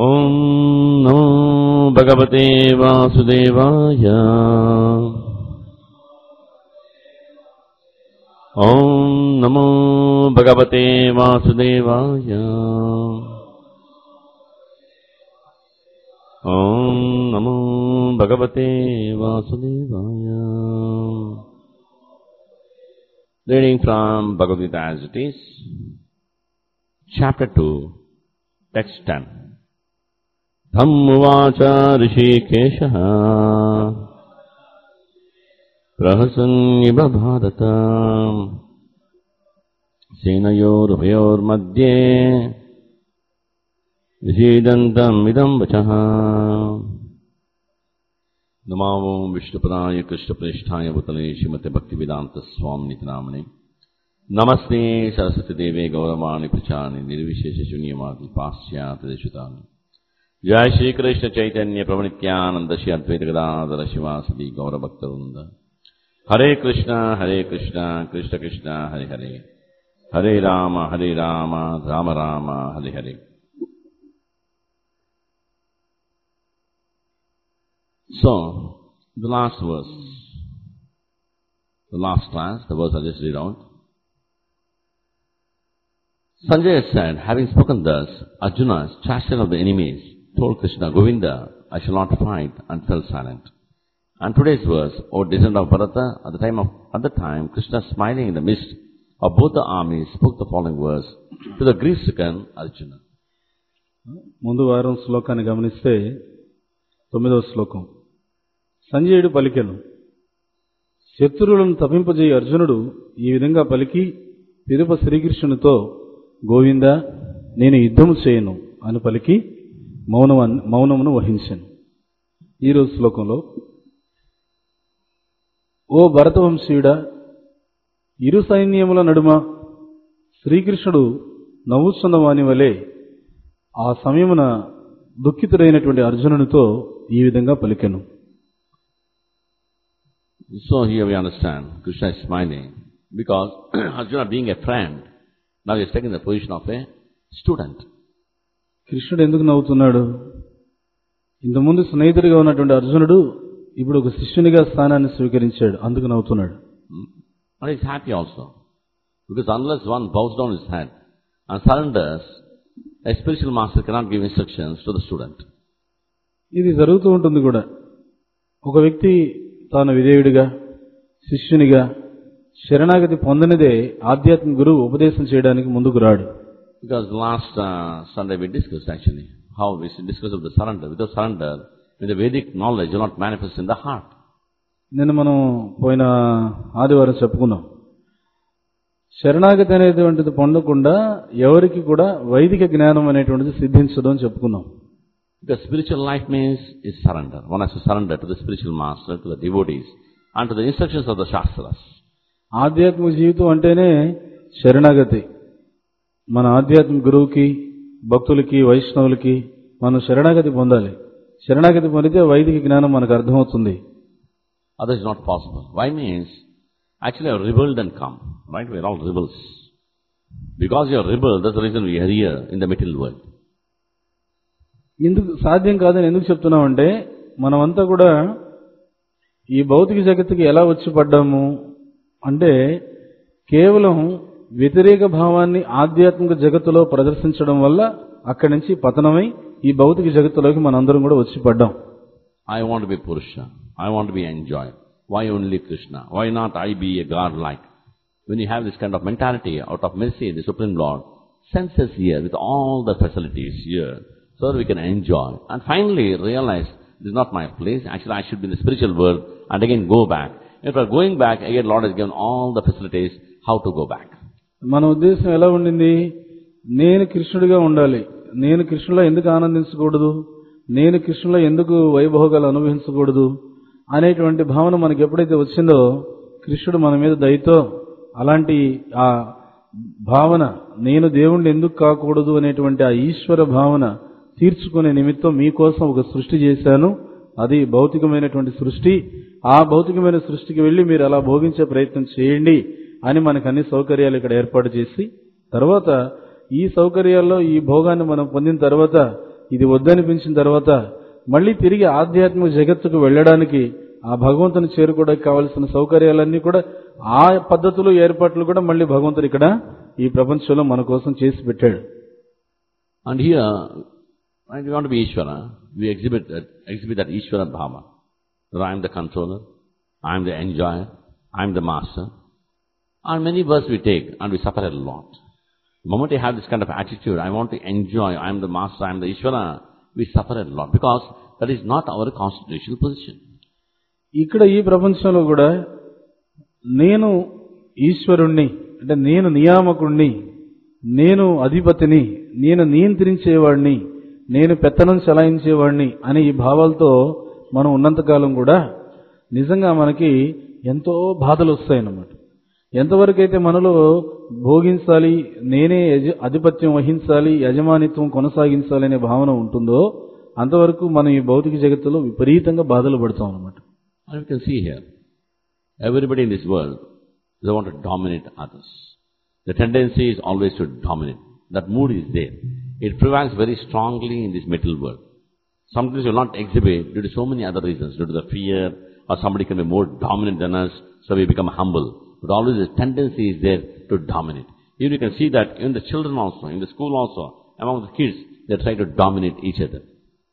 ఓం నమో భగవతే వాసుదేవాయ. ఓం నమో భగవతే వాసుదేవాయ. ఓం నమో భగవతే వాసుదేవాయ. Reading from Bhagavad Gita as it is, Chapter 2, Text 10. Dhammuvacha Rishikeshah Prahasanyiva Bharata Senayor Bhayor Madhye Vishidantam Idam Vachaha. Namo Vishnupadaya Krishna Preshthaya Bhutale Srimate Bhaktivedanta Swami Namane. Namaste Saraswati Deve Gauravani Prachani Nirvishesha Shunyamati Pasyata Deshutani. Jai Shri Krishna Chaitanya Prabhu-Nityananda Shri Advaita Gadadhara Shivasadi Gaura Bhakta-vrinda. Hare Krishna Krishna Krishna Hare Hare. Hare Rama Rama Rama Hare Hare. So, the last verse, the last class, the verse I just read out. Sanjaya said, having spoken thus, Arjuna, chastised of the enemies, told Krishna, Govinda, I shall not fight, and fell silent. And today's verse, O descendant of Bharata, at the time, Krishna, smiling in the midst of both the armies, spoke the following verse to the grief-stricken Arjuna. ముందు వారం శ్లోకాన్ని గమనిస్తే 9వ శ్లోకం. సంజయుడు పలికెను. శత్రువులను తప్పింపజేయ అర్జునుడు ఈ విధంగా పలికి పిదప శ్రీకృష్ణునితో, గోవిందా, నేను యుద్ధము చేయను అని పలికి మౌనమును వహించాను. ఈరోజు శ్లోకంలో, ఓ భరతవంశీయుడా, ఇరు సైన్యముల నడుమ శ్రీకృష్ణుడు నవ్వుచున్న వాని వలె ఆ సమయమున దుఃఖితుడైనటువంటి అర్జునునితో ఈ విధంగా పలికెను. So here we understand Krishna is smiling because Arjuna, being a friend, now he is taking the position of a student. కృష్ణుడు ఎందుకు నవ్వుతున్నాడు? ఇంతకుముందు స్నేహితుడిగా ఉన్నటువంటి అర్జునుడు ఇప్పుడు ఒక శిష్యునిగా స్థానాన్ని స్వీకరించాడు, అందుకు నవ్వుతున్నాడు. And he is happy also because unless one bows down his head and surrenders, a spiritual master cannot give instructions to the student. ఇది జరుగుతూ ఉంటుంది కూడా. ఒక వ్యక్తి తాను విధేయుడిగా, శిష్యునిగా శరణాగతి పొందనిదే ఆధ్యాత్మిక గురువు ఉపదేశం చేయడానికి ముందుకు రాడు. Because last Sunday we discussed actually how we discussed of the surrender. Without surrender, the Vedic knowledge will not manifest in the heart. నిన్న మనం పోయిన ఆదివారం చెప్పుకున్నాం, శరణాగతి అనేటువంటిది పొందకుండా ఎవరికి కూడా వైదిక జ్ఞానం అనేటువంటిది సిద్ధించదు అని చెప్పుకున్నాం. Because spiritual life means is surrender. One has to surrender to the spiritual master, to the devotees, and to the instructions of the Shastras. ఆధ్యాత్మిక జీవితం అంటేనే శరణాగతి. మన ఆధ్యాత్మిక గురువుకి, భక్తులకి, వైష్ణవులకి మనం శరణాగతి పొందాలి. శరణాగతి పొందితే వైదిక జ్ఞానం మనకు అర్థమవుతుంది. Otherwise it's not possible. Why means, actually I have rebelled and come. Right? We are all rebels. Because you are rebel, that's the reason we are here in the material world. ఎందుకు సాధ్యం కాదని ఎందుకు చెప్తున్నామంటే, మనమంతా కూడా ఈ భౌతిక జగత్తుకి ఎలా వచ్చి పడ్డాము అంటే, కేవలం వ్యతిరేక భావాన్ని ఆధ్యాత్మిక జగత్తులో ప్రదర్శించడం వల్ల అక్కడి నుంచి పతనమై ఈ భౌతిక జగత్తులోకి మనందరం కూడా వచ్చి పడ్డాం. I want to be Purusha. I want to be enjoyed. Why only Krishna? Why not I be a God like? When you have this kind of mentality, out of mercy, the Supreme Lord sends us here with all the facilities here, so that we can enjoy. And finally realize, this is not my place. Actually, I should be in the spiritual world and again go back. If we are going back, again Lord has given all the facilities how to go back. మన ఉద్దేశం ఎలా ఉండింది? నేను కృష్ణుడిగా ఉండాలి, నేను కృష్ణులో ఎందుకు ఆనందించకూడదు, నేను కృష్ణులో ఎందుకు వైభోగాలు అనుభవించకూడదు అనేటువంటి భావన మనకి ఎప్పుడైతే వచ్చిందో, కృష్ణుడు మన మీద దయతో అలాంటి ఆ భావన, నేను దేవుణ్ణి ఎందుకు కాకూడదు అనేటువంటి ఆ ఈశ్వర భావన తీర్చుకునే నిమిత్తం మీకోసం ఒక సృష్టి చేశాను, అది భౌతికమైనటువంటి సృష్టి. ఆ భౌతికమైన సృష్టికి వెళ్లి మీరు అలా భోగించే ప్రయత్నం చేయండి అని మనకు అన్ని సౌకర్యాలు ఇక్కడ ఏర్పాటు చేసి, తర్వాత ఈ సౌకర్యాల్లో ఈ భోగాన్ని మనం పొందిన తర్వాత ఇది వద్దనిపించిన తర్వాత మళ్ళీ తిరిగి ఆధ్యాత్మిక జగత్తుకు వెళ్ళడానికి ఆ భగవంతుని చేరుకోవడానికి కావాల్సిన సౌకర్యాలన్నీ కూడా ఆ పద్ధతులు ఏర్పాట్లు కూడా మళ్ళీ భగవంతుడు ఇక్కడ ఈ ప్రపంచంలో మన కోసం చేసి పెట్టాడు. And here, when we want to be Ishvara, we exhibit that Ishvara Bhava. That I am the controller, I am the enjoyer, I am the master. And many births we take and we suffer a lot. The moment I have this kind of attitude, I want to enjoy, I am the master, I am the Ishvara, we suffer a lot because that is not our constitutional position. ఇక్కడ ఈ ప్రపంచంలో కూడా నేను ఈశ్వరుణ్ణి, అంటే నేను నియామకుణ్ణి, నేను అధిపతిని, నేను నియంత్రించేవాడిని, నేను పెత్తనం చలాయించేవాడిని అనే ఈ భావాలతో మనం ఉన్నంతకాలం కూడా నిజంగా మనకి ఎంతో బాధలు వస్తాయన్నమాట. ఎంతవరకైతే మనలో భోగించాలి, నేనే ఆధిపత్యం వహించాలి, యజమానిత్వం కొనసాగించాలి అనే భావన ఉంటుందో అంతవరకు మనం ఈ భౌతిక జగత్తులో విపరీతంగా బాధలు పడతాం అన్నమాట. And you can see here, everybody in this world, they want to dominate others. The tendency is always to dominate. That mood is there. It prevails very strongly in this material world. Sometimes you will not exhibit due to so many other reasons, due to the fear, or somebody can be more dominant than us, so we become humble. But always the tendency is there to dominate. Even you can see that in the children also, in the school also, among the kids, they try to dominate each other.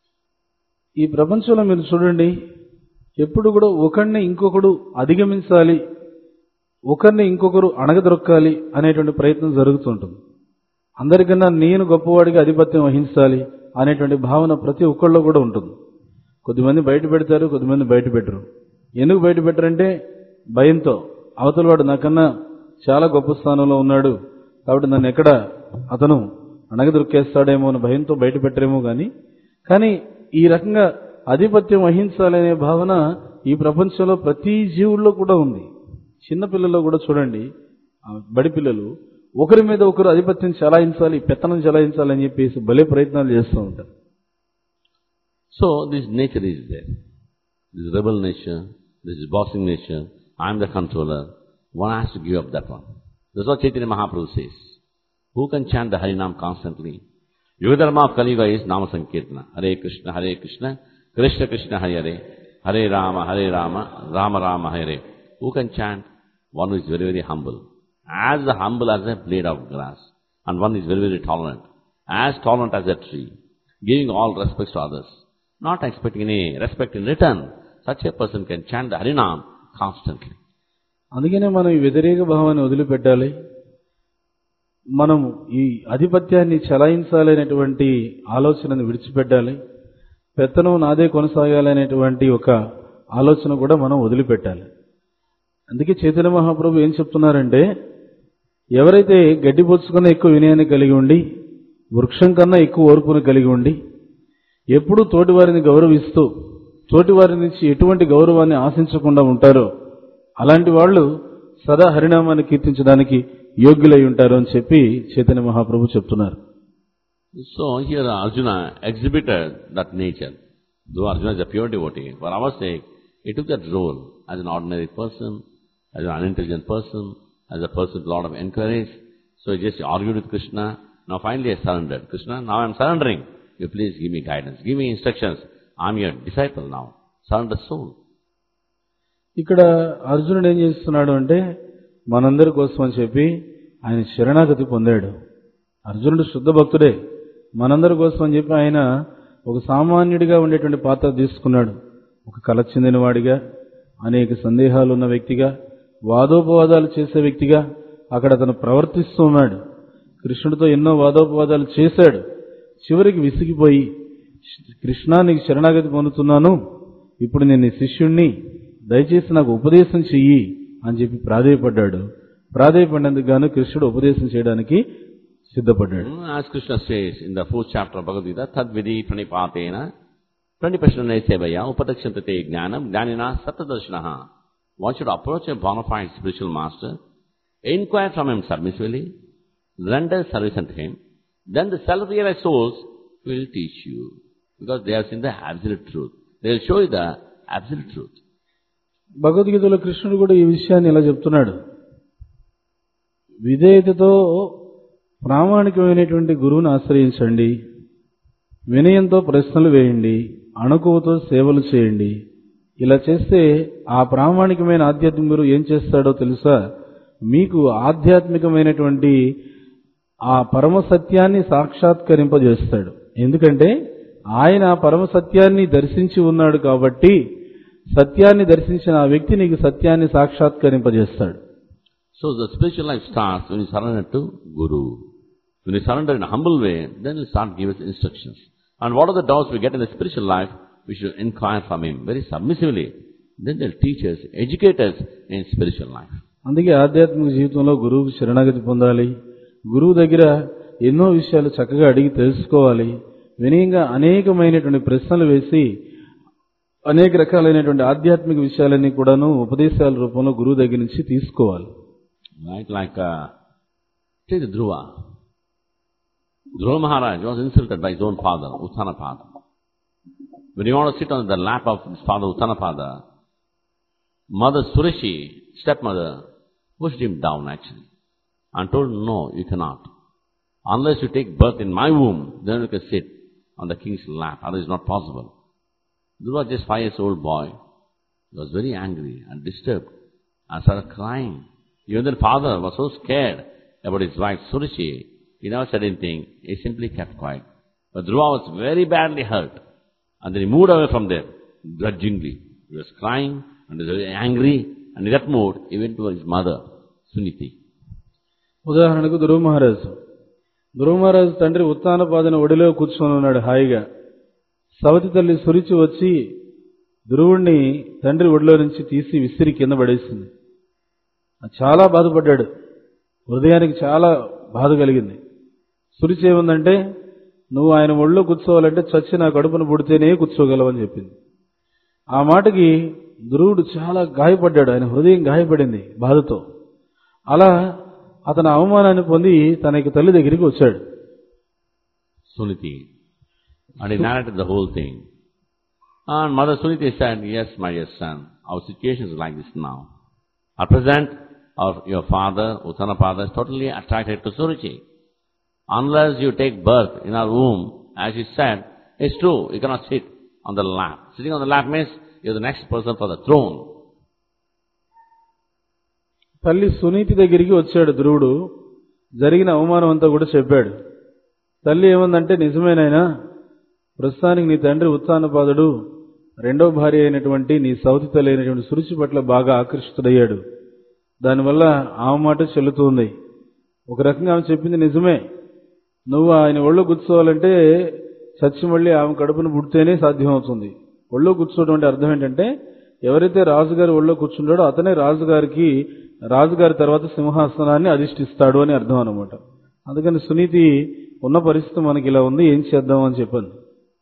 ఈ ప్రపంచంలో మీరు చూడండి, ఎప్పుడు కూడా ఒకరిని ఇంకొకడు అధిగమించాలి, ఒకరిని ఇంకొకరు అణగదొరకాలి అనేటువంటి ప్రయత్నం జరుగుతుంటుంది. అందరికన్నా నేను గొప్పవాడిగా ఆధిపత్యం వహించాలి అనేటువంటి భావన ప్రతి ఒక్కళ్ళలో కూడా ఉంటుంది. కొద్దిమంది బయట పెడతారు, కొద్దిమంది బయట పెట్టరు. ఎందుకు బయట పెట్టరంటే భయంతో, అవతల వాడు నాకన్నా చాలా గొప్ప స్థానంలో ఉన్నాడు కాబట్టి నన్ను ఎక్కడ అతను అణగదొరికేస్తాడేమో అని భయంతో బయట పెట్టరేమో కానీ ఈ రకంగా ఆధిపత్యం వహించాలనే భావన ఈ ప్రపంచంలో ప్రతి జీవుల్లో కూడా ఉంది. చిన్నపిల్లల్లో కూడా చూడండి, బడి పిల్లలు ఒకరి మీద ఒకరు ఆధిపత్యం చలాయించాలి, పెత్తనం చలాయించాలి అని చెప్పేసి భలే ప్రయత్నాలు చేస్తూ ఉంటారు. So this nature is there. This rebel nature, this bossing nature, I am the controller. One has to give up that one. That's what Chaitanya Mahaprabhu says. Who can chant the Harinam constantly? Yugadharma of Kali Yuga is Nama Sankirtana. Hare Krishna, Krishna Krishna, Hare Hare Rama, Rama Rama, Hare. Who can chant? One who is very, very humble. As humble as a blade of grass. And one is very, very tolerant. As tolerant as a tree. Giving all respects to others. Not expecting any respect in return. Such a person can chant the Harinam constantly. అందుకనే మనం ఈ వ్యతిరేక భావాన్ని వదిలిపెట్టాలి. మనం ఈ ఆధిపత్యాన్ని చలాయించాలనేటువంటి ఆలోచనను విడిచిపెట్టాలి. పెత్తనం నాదే కొనసాగాలనేటువంటి ఒక ఆలోచన కూడా మనం వదిలిపెట్టాలి. అందుకే చైతన్య మహాప్రభు ఏం చెప్తున్నారంటే, ఎవరైతే గడ్డి పొచ్చుకన్నా ఎక్కువ వినయాన్ని కలిగి ఉండి, వృక్షం కన్నా ఎక్కువ ఓర్పును కలిగి ఉండి, ఎప్పుడూ తోటివారిని గౌరవిస్తూ తోటివారి నుంచి ఎటువంటి గౌరవాన్ని ఆశించకుండా ఉంటారో అలాంటి వాళ్ళు సదా హరినామాన్ని కీర్తించడానికి యోగ్యులై ఉంటారు అని చెప్పి చైతన్య మహాప్రభు చెప్తున్నారు. So here Arjuna exhibited that nature. Though Arjuna is a pure devotee, for our sake, he took that role as an ordinary person, as an unintelligent person, as a person with a lot of encourage. So he just argued with Krishna. Now finally he surrendered. Krishna, now I am surrendering. You please give me guidance, give me instructions. I am your disciple now. Surrender soul. ఇక్కడ అర్జునుడు ఏం చేస్తున్నాడు అంటే, మనందరి కోసం అని చెప్పి ఆయన శరణాగతి పొందాడు. అర్జునుడు శుద్ధ భక్తుడే. మనందరి కోసం అని చెప్పి ఆయన ఒక సామాన్యుడిగా ఉండేటువంటి పాత్ర తీసుకున్నాడు. ఒక కళ చెందినవాడిగా, అనేక సందేహాలు ఉన్న వ్యక్తిగా, వాదోపవాదాలు చేసే వ్యక్తిగా అక్కడ అతను ప్రవర్తిస్తూ ఉన్నాడు. కృష్ణుడితో ఎన్నో వాదోపవాదాలు చేశాడు. చివరికి విసిగిపోయి, కృష్ణ నీకు శరణాగతి పొందుతున్నాను, ఇప్పుడు నేను నీ శిష్యుణ్ణి, దయచేసి నాకు ఉపదేశం చెయ్యి అని చెప్పి ప్రాధేయపడ్డాడు. ప్రాధేయపడినందుకు గాను కృష్ణుడు ఉపదేశం చేయడానికి సిద్ధపడ్డాడు. As Krishna says in the 4th chapter of Bhagavad Gita, Tadvidi Pranipatena Pranipashanane Sevaya Upadakshantate Jnanam Jnanina Sattadarshanaha. One should approach a bona fide spiritual master, inquire from him submissively, render service unto him, then the self-realized souls will teach you. Because they have seen the absolute truth. They will show you the absolute truth. భగవద్గీతలో కృష్ణుడు కూడా ఈ విషయాన్ని ఇలా చెప్తున్నాడు. విధేయతతో ప్రామాణికమైనటువంటి గురువుని ఆశ్రయించండి. వినయంతో ప్రశ్నలు వేయండి, అణకువతో సేవలు చేయండి. ఇలా చేస్తే ఆ ప్రామాణికమైన ఆధ్యాత్మిక గురువు ఏం చేస్తాడో తెలుసా? మీకు ఆధ్యాత్మికమైనటువంటి ఆ పరమ సత్యాన్ని సాక్షాత్కరింపజేస్తాడు. ఎందుకంటే ఆయన పరమ సత్యాన్ని దర్శించి ఉన్నాడు కాబట్టి, సత్యాన్ని దర్శించిన ఆ వ్యక్తి నీకు సత్యాన్ని సాక్షాత్కరింపజేస్తాడు. So the spiritual life starts when you surrender to Guru. When you surrender in a humble way, then you start giving us instructions. And what are the doubts we get in the spiritual life, we should inquire from him very submissively. Then they'll teach us, educate us in spiritual life. అందుకే ఆధ్యాత్మిక జీవితంలో గురువుకు శరణాగతి పొందాలి. గురువు దగ్గర ఎన్నో విషయాలు చక్కగా అడిగి తెలుసుకోవాలి. వినయంగా అనేకమైనటువంటి ప్రశ్నలు వేసి అనేక రకాలైనటువంటి ఆధ్యాత్మిక విషయాలన్నీ కూడాను ఉపదేశాల రూపంలో గురువు దగ్గర నుంచి తీసుకోవాలి. Right, like take the Dhruva. Dhruva Maharaj was insulted by his own father, Uttanapada. When he wanted to sit on the lap of his father, Uttanapada, Mother Surashi, stepmother, pushed him down actually and told, no, you cannot. Unless you take birth in my womb, then you can sit on the king's lap. Otherwise it's not possible. Dhruva, just 5 years old boy, he was very angry and disturbed and started crying. Even the father was so scared about his wife Surashi, he never said anything, he simply kept quiet. But Dhruva was very badly hurt. And then he moved away from there, grudgingly. He was crying and he was very angry, and in that mood, he went to his mother, Suniti. ఉదాహరణకు ధ్రువ మహారాజు తండ్రి ఉత్తానపాదని ఒడిలో కూర్చొని ఉన్నాడు హాయిగా. సవతి తల్లి సురిచి వచ్చి ధ్రువుణ్ణి తండ్రి ఒడిలో నుంచి తీసి విసిరి కింద పడేసింది. చాలా బాధపడ్డాడు, హృదయానికి చాలా బాధ కలిగింది. సురిచి ఏముందంటే, నువ్వు ఆయన ఒళ్ళో కూర్చోవాలంటే చచ్చి నా కడుపును పుడితేనే కూర్చోగలవని చెప్పింది. ఆ మాటకి ధ్రువుడు చాలా గాయపడ్డాడు, ఆయన హృదయం గాయపడింది బాధతో. అలా అతను అవమానాన్ని పొంది తనకి తల్లి దగ్గరికి వచ్చాడు. Suniti. And he narrated the whole thing. And Mother Suniti said, yes, my dear son, our situation is like this now. At present, your father, Uttanapada, is totally attracted to Surachi. Unless you take birth in our womb, as he said, it's true, you cannot sit on the lap. Sitting on the lap means you're the next person for the throne. తల్లి సునీతి దగ్గరికి వచ్చాడు ధ్రువుడు. జరిగిన అవమానం అంతా కూడా చెప్పాడు. తల్లి ఏమందంటే, నిజమేనైనా ప్రస్తుతానికి నీ తండ్రి ఉత్తానపాదుడు రెండో భార్య అయినటువంటి నీ సౌతి తల్లి అయినటువంటి సురుచి పట్ల బాగా ఆకర్షితుడయ్యాడు. దానివల్ల ఆమె మాట చెల్లుతుంది. ఒక రకంగా ఆమె చెప్పింది నిజమే. నువ్వు ఆయన ఒళ్ళో కూర్చోవాలంటే చచ్చి మళ్ళీ ఆమె కడుపును పుడితేనే సాధ్యం అవుతుంది. ఒళ్ళో కూర్చోవడం అంటే అర్థం ఏంటంటే, ఎవరైతే రాజుగారి ఒళ్ళో కూర్చుంటాడో అతనే రాజుగారి తర్వాత సింహాసనాన్ని అధిష్ఠిస్తాడు అని అర్థం అనమాట. అందుకని సునీతి ఉన్న పరిస్థితి మనకి ఇలా ఉంది, ఏం చేద్దాం అని చెప్పాను.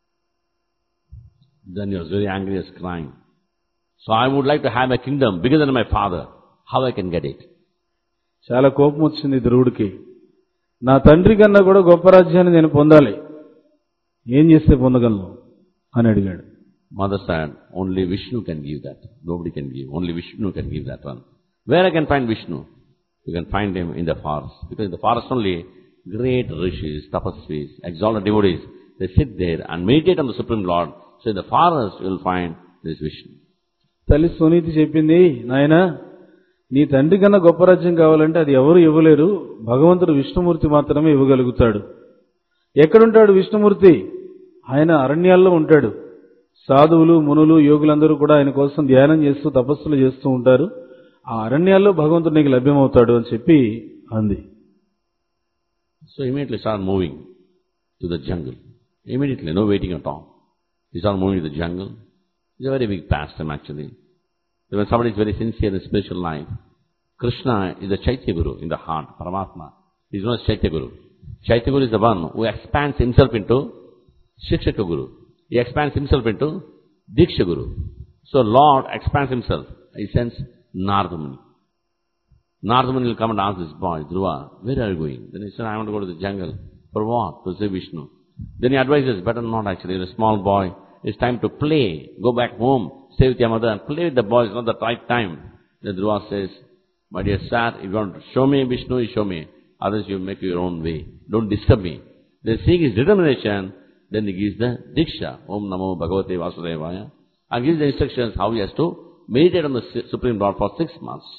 Then he was very angry, he was crying. So I would like to have a kingdom bigger than my father. How I can get it? చాలా కోపం వచ్చింది ధ్రువుడికి. నా తండ్రి కన్నా కూడా గొప్ప రాజ్యాన్ని నేను పొందాలి, ఏం చేస్తే పొందగలను అని అడిగాడు. Mother said, only Vishnu can give that. Nobody can give. Only Vishnu can give that one. Where I can find Vishnu? You can find him in the forest. Because in the forest only, great rishis, tapasvis, exalted devotees, they sit there and meditate on the Supreme Lord. So in the forest you will find this Vishnu. తల్లి సునీతి చెప్పింది, నాయనా నీ తండ్రి కన్నా గొప్ప రాజ్యం కావాలంటే అది ఎవరు ఇవ్వలేరు, భగవంతుడు విష్ణుమూర్తి మాత్రమే ఇవ్వగలుగుతాడు. ఎక్కడుంటాడు విష్ణుమూర్తి? ఆయన అరణ్యాల్లో ఉంటాడు. సాధువులు, మునులు, యోగులందరూ కూడా ఆయన కోసం ధ్యానం చేస్తూ తపస్సులు చేస్తూ ఉంటారు. ఆ అరణ్యాల్లో భగవంతుడు నీకు లభ్యమవుతాడు అని చెప్పి అంది. So immediately start moving to the jungle. Immediately, no waiting at all. He started moving to the jungle. It's a very big pastime actually. When somebody is very sincere in spiritual life, Krishna is the Chaitya Guru in the heart, Paramatma. He is known as Chaitya Guru. Chaitya Guru is the one who expands himself into Shikshaka Guru. He expands himself into Diksha Guru. So Lord expands himself. He sends Narada Muni. Narada Muni will come and ask this boy, Dhruva, where are you going? Then he said, I want to go to the jungle. For what? To see Vishnu. Then he advises, better not actually. You're a small boy. It's time to play. Go back home. Stay with your mother and play with the boys. It's not the right time. Then Dhruva says, my dear sir, if you want to show me Vishnu, you show me. Others you make your own way. Don't disturb me. Then seeing his determination, then he gives the Diksha, Om Namo Bhagavate Vasudevaya, and gives the instructions how he has to meditate on the Supreme Lord for 6 months.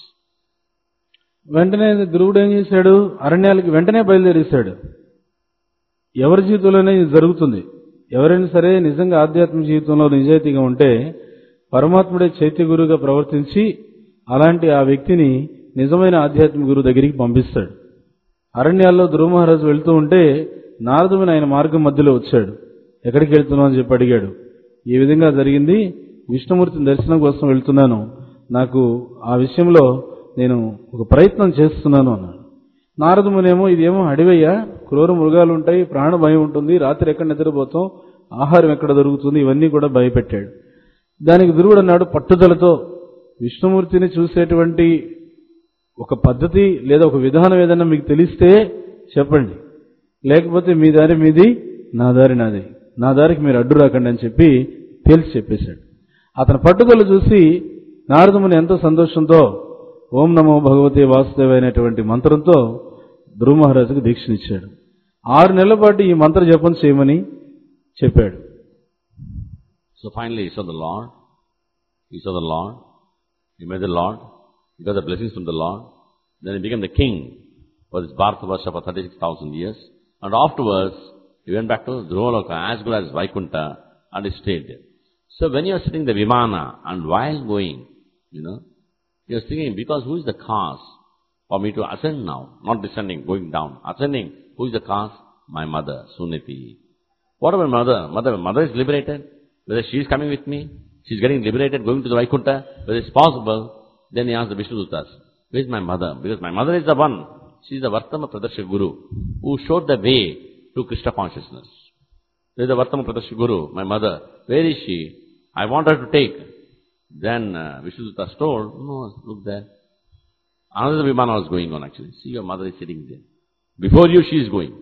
వెంటనే ధ్రువుడు ఏం చేశాడు? అరణ్యాలకి వెంటనే బయలుదేరేశాడు. ఎవరి జీవితంలోనే ఇది జరుగుతుంది. ఎవరైనా సరే నిజంగా ఆధ్యాత్మిక జీవితంలో నిజాయితీగా ఉంటే పరమాత్ముడే చైత్య గురువుగా ప్రవర్తించి అలాంటి ఆ వ్యక్తిని నిజమైన ఆధ్యాత్మిక గురువు దగ్గరికి పంపిస్తాడు. అరణ్యాల్లో ధ్రువ మహారాజు వెళ్తూ ఉంటే నారదుని ఆయన మార్గం మధ్యలో వచ్చాడు. ఎక్కడికి వెళ్తున్నావు అని చెప్పి అడిగాడు. ఈ విధంగా జరిగింది, విష్ణుమూర్తిని దర్శనం కోసం వెళ్తున్నాను, నాకు ఆ విషయంలో నేను ఒక ప్రయత్నం చేస్తున్నాను అన్నాడు. నారదుమునేమో ఇదేమో అడవయ్యా, క్రూర మృగాలు ఉంటాయి, ప్రాణ భయం ఉంటుంది, రాత్రి ఎక్కడ నిద్రపోతాం, ఆహారం ఎక్కడ దొరుకుతుంది, ఇవన్నీ కూడా భయపెట్టాడు. దానికి ధ్రువుడు అన్నాడు పట్టుదలతో, విష్ణుమూర్తిని చూసేటువంటి ఒక పద్ధతి లేదా ఒక విధానం ఏదైనా మీకు తెలిస్తే చెప్పండి, లేకపోతే మీ దారి మీది, నా దారి నాది, నా దారికి మీరు అడ్డు రాకండి అని చెప్పి తేల్చి చెప్పేశాడు. అతని పట్టుదల చూసి నారదుముని ఎంతో సంతోషంతో ఓం నమో భగవతే వాసుదేవ అనేటువంటి మంత్రంతో ధ్రువ మహారాజుకు దీక్షనిచ్చాడు. 6 నెలల పాటు ఈ మంత్ర జపం చేయమని చెప్పాడు. So finally he saw the Lord, he met the Lord, he got the blessings from the Lord, then he became the king for this Bharatavarsha for 36,000 years, and afterwards he went back to Dhruvaloka as good as Vaikuntha and he stayed there. So when you are sitting in the Vimana and while going, you are thinking, because who is the cause for me to ascend now? Not descending, going down. Ascending, who is the cause? My mother, Suniti. What about my mother? Mother is liberated. Whether she is coming with me, she is getting liberated, going to the Vaikuntha, whether it's possible, then he asked the Vishnudutas, where is my mother? Because my mother is the one. She is the Vartama Pradakshika Guru, who showed the way to Krishna consciousness. There is the Vartama Pradakshika Guru, my mother. Where is she? I want her to take. Then Vishnudutas told, no, look there. Another Vimana was going on actually. See, your mother is sitting there. Before you, she is going.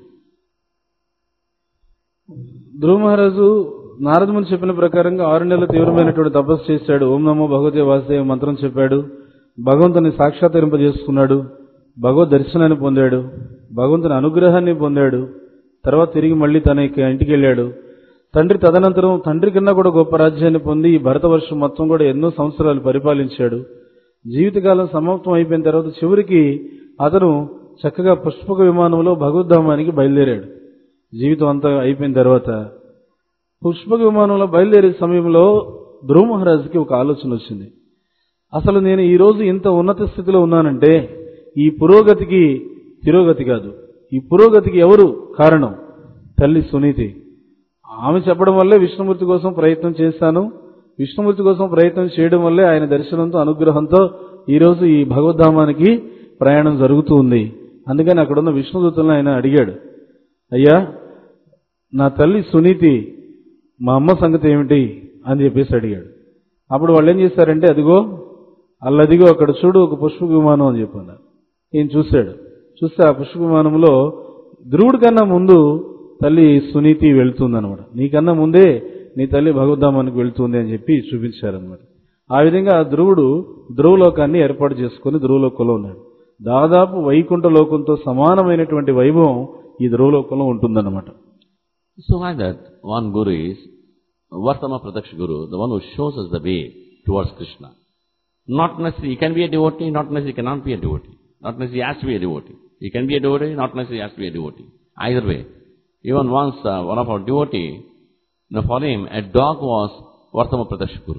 ధ్రువ మహారాజు నారదముని చెప్పిన ప్రకారంగా 6 నెలల తీవ్రమైనటువంటి తపస్సు చేశాడు. ఓం నమో భగవతే వాసుదేవ మంత్రం చెప్పాడు. భగవంతుని సాక్షాత్కరింపజేసుకున్నాడు. భగవద్ దర్శనాన్ని పొందాడు. భగవంతుని అనుగ్రహాన్ని పొందాడు. తర్వాత తిరిగి మళ్ళీ తన ఇంటికి వెళ్ళాడు. తదనంతరం తండ్రి కన్నా కూడా గొప్ప రాజ్యాన్ని పొంది ఈ భరతవర్షం మొత్తం కూడా ఎన్నో సంవత్సరాలు పరిపాలించాడు. జీవితకాలం సమాప్తం అయిపోయిన తర్వాత చివరికి అతను చక్కగా పుష్పక విమానంలో భగవద్ధామానికి బయలుదేరాడు. జీవితం అంతా అయిపోయిన తర్వాత పుష్పక విమానంలో బయలుదేరే సమయంలో ధ్రువ మహారాజుకి ఒక ఆలోచన వచ్చింది. అసలు నేను ఈ రోజు ఇంత ఉన్నత స్థితిలో ఉన్నానంటే ఈ పురోగతికి తిరోగతి కాదు. ఈ పురోగతికి ఎవరు కారణం? తల్లి సునీతి. ఆమె చెప్పడం వల్లే విష్ణుమూర్తి కోసం ప్రయత్నం చేశాను. విష్ణుమూర్తి కోసం ప్రయత్నం చేయడం వల్లే ఆయన దర్శనంతో అనుగ్రహంతో ఈరోజు ఈ భగవద్ధామానికి ప్రయాణం జరుగుతూ ఉంది. అందుకని అక్కడున్న విష్ణుదూతలను ఆయన అడిగాడు, అయ్యా నా తల్లి సునీతి, మా అమ్మ సంగతి ఏమిటి అని చెప్పేసి అడిగాడు. అప్పుడు వాళ్ళు ఏం చేశారంటే, అల్లదిగో అక్కడ చూడు ఒక పుష్పక విమానం అని చెప్పన్నారు. ఈయన చూశాడు. చూస్తే ఆ పుష్పక విమానంలో ధ్రువుడి కన్నా ముందు తల్లి సునీతి వెళ్తుందనమాట. నీకన్నా ముందే నీ తల్లి భగవద్ధామానికి వెళ్తుంది అని చెప్పి చూపించారనమాట. ఆ విధంగా ధ్రువుడు ధ్రువలోకాన్ని ఏర్పాటు చేసుకుని ధ్రువలోకంలో ఉన్నాడు. దాదాపు వైకుంఠ లోకంతో సమానమైనటువంటి వైభవం ఈ ధ్రువలోకంలో ఉంటుందన్నమాట. So like that, one Guru is Vartama Pradakshika Guru, the one who shows us the way towards Krishna. Not necessarily he can be a devotee, not necessarily he cannot be a devotee. Not necessarily he has to be a devotee. He can be a devotee, not necessarily he has to be a devotee. Either way. Even once one of our devotee, for him, a dog was Vartama Pradakshika Guru.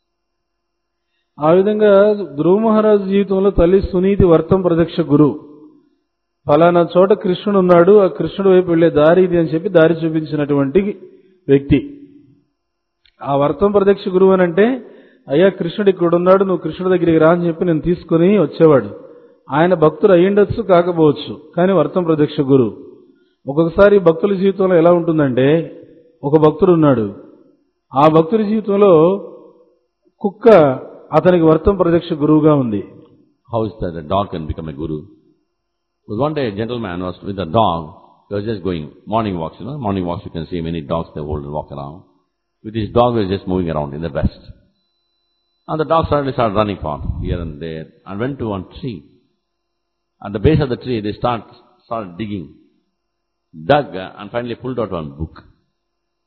ఆ విధంగా ధ్రువ మహారాజు జీవితంలో తల్లి సునీతి వర్తం ప్రదక్ష గురు. ఫలానా చోట కృష్ణుడు ఉన్నాడు, ఆ కృష్ణుడు వైపు వెళ్లే దారి ఇది అని చెప్పి దారి చూపించినటువంటి వ్యక్తి. ఆ వర్తం ప్రదక్ష గురువు అని అంటే, అయ్యా కృష్ణుడు ఇక్కడ ఉన్నాడు, నువ్వు కృష్ణుడి దగ్గరికి రా అని చెప్పి నేను తీసుకుని వచ్చేవాడు. ఆయన భక్తుడు అయ్యుండొచ్చు, కాకపోవచ్చు, కానీ వర్తం ప్రదక్ష గురువు. ఒక్కొక్కసారి భక్తుల జీవితంలో ఎలా ఉంటుందంటే, ఒక భక్తుడు ఉన్నాడు, ఆ భక్తుడి జీవితంలో కుక్క అతనికి వర్తం ప్రదక్ష గురువుగా ఉంది. How is that a dog can become a guru? Because one day a gentleman was with a dog. He was just going morning walks, morning walks you can see many dogs they hold and walk around. With his dog he was just moving around in the west. And the dog suddenly started running fast here and there and went to one tree. At the base of the tree they started digging, dug and finally pulled out one book.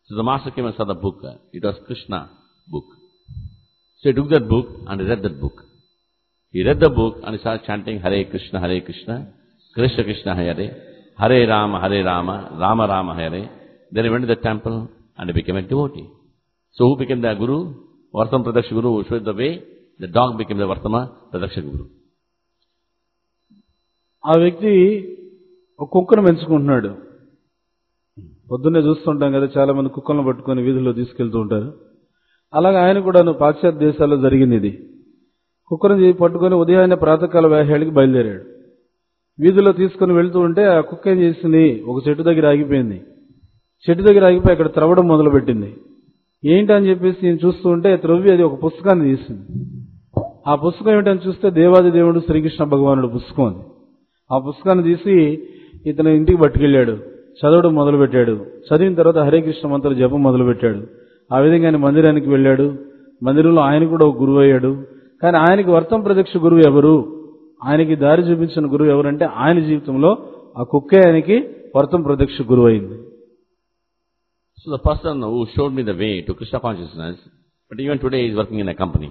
So the master came and saw the book. It was Krishna book. So he took that book and he read that book. He read the book and he started chanting Hare Krishna, Krishna Krishna Hare, Hare Rama, Rama Rama Hare. Then he went to the temple and he became a devotee. So who became the Guru? Vartama Pradaksha Guru, who showed the way. The dog became the Vartama Pradaksha Guru. ఆ వ్యక్తి ఒక కుక్కను పెంచుకుంటున్నాడు. పొద్దున్నే చూస్తుంటాం కదా, చాలా మంది కుక్కలను పట్టుకొని వీధుల్లో తీసుకెళ్తూ ఉంటారు. అలాగే ఆయన కూడా పాశ్చాత్య దేశాల్లో జరిగింది ఇది. కుక్కను పట్టుకొని ఉదయాన్నే ప్రాతకాల వేళకి బయలుదేరాడు. వీధుల్లో తీసుకుని వెళ్తూ ఉంటే ఆ కుక్క ఏం చేసింది, ఒక చెట్టు దగ్గర ఆగిపోయింది. చెట్టు దగ్గర ఆగిపోయి అక్కడ త్రవ్వడం మొదలుపెట్టింది. ఏంటని చెప్పేసి నేను చూస్తూ ఉంటే త్రవ్వి అది ఒక పుస్తకాన్ని తీసింది. ఆ పుస్తకం ఏమిటని చూస్తే దేవాది దేవుడు శ్రీకృష్ణ భగవానుడు పుస్తకం అది. ఆ పుస్తకాన్ని తీసి ఇతను ఇంటికి పట్టుకెళ్ళాడు. చదవడం మొదలుపెట్టాడు. చదివిన తర్వాత హరే కృష్ణ మంత్ర జపం మొదలుపెట్టాడు. ఆ విధంగా ఆయన మందిరానికి వెళ్ళాడు. మందిరంలో ఆయన కూడా ఒక గురువు అయ్యాడు. కానీ ఆయనకి వర్తం ప్రత్యక్ష గురువు ఎవరు, ఆయనకి దారి చూపించిన గురువు ఎవరంటే ఆయన జీవితంలో ఆ కుక్కే ఆయనకి వర్తం ప్రత్యక్ష గురువు అయింది. So the person who showed me the way to Krishna consciousness, but even today he is working in a company.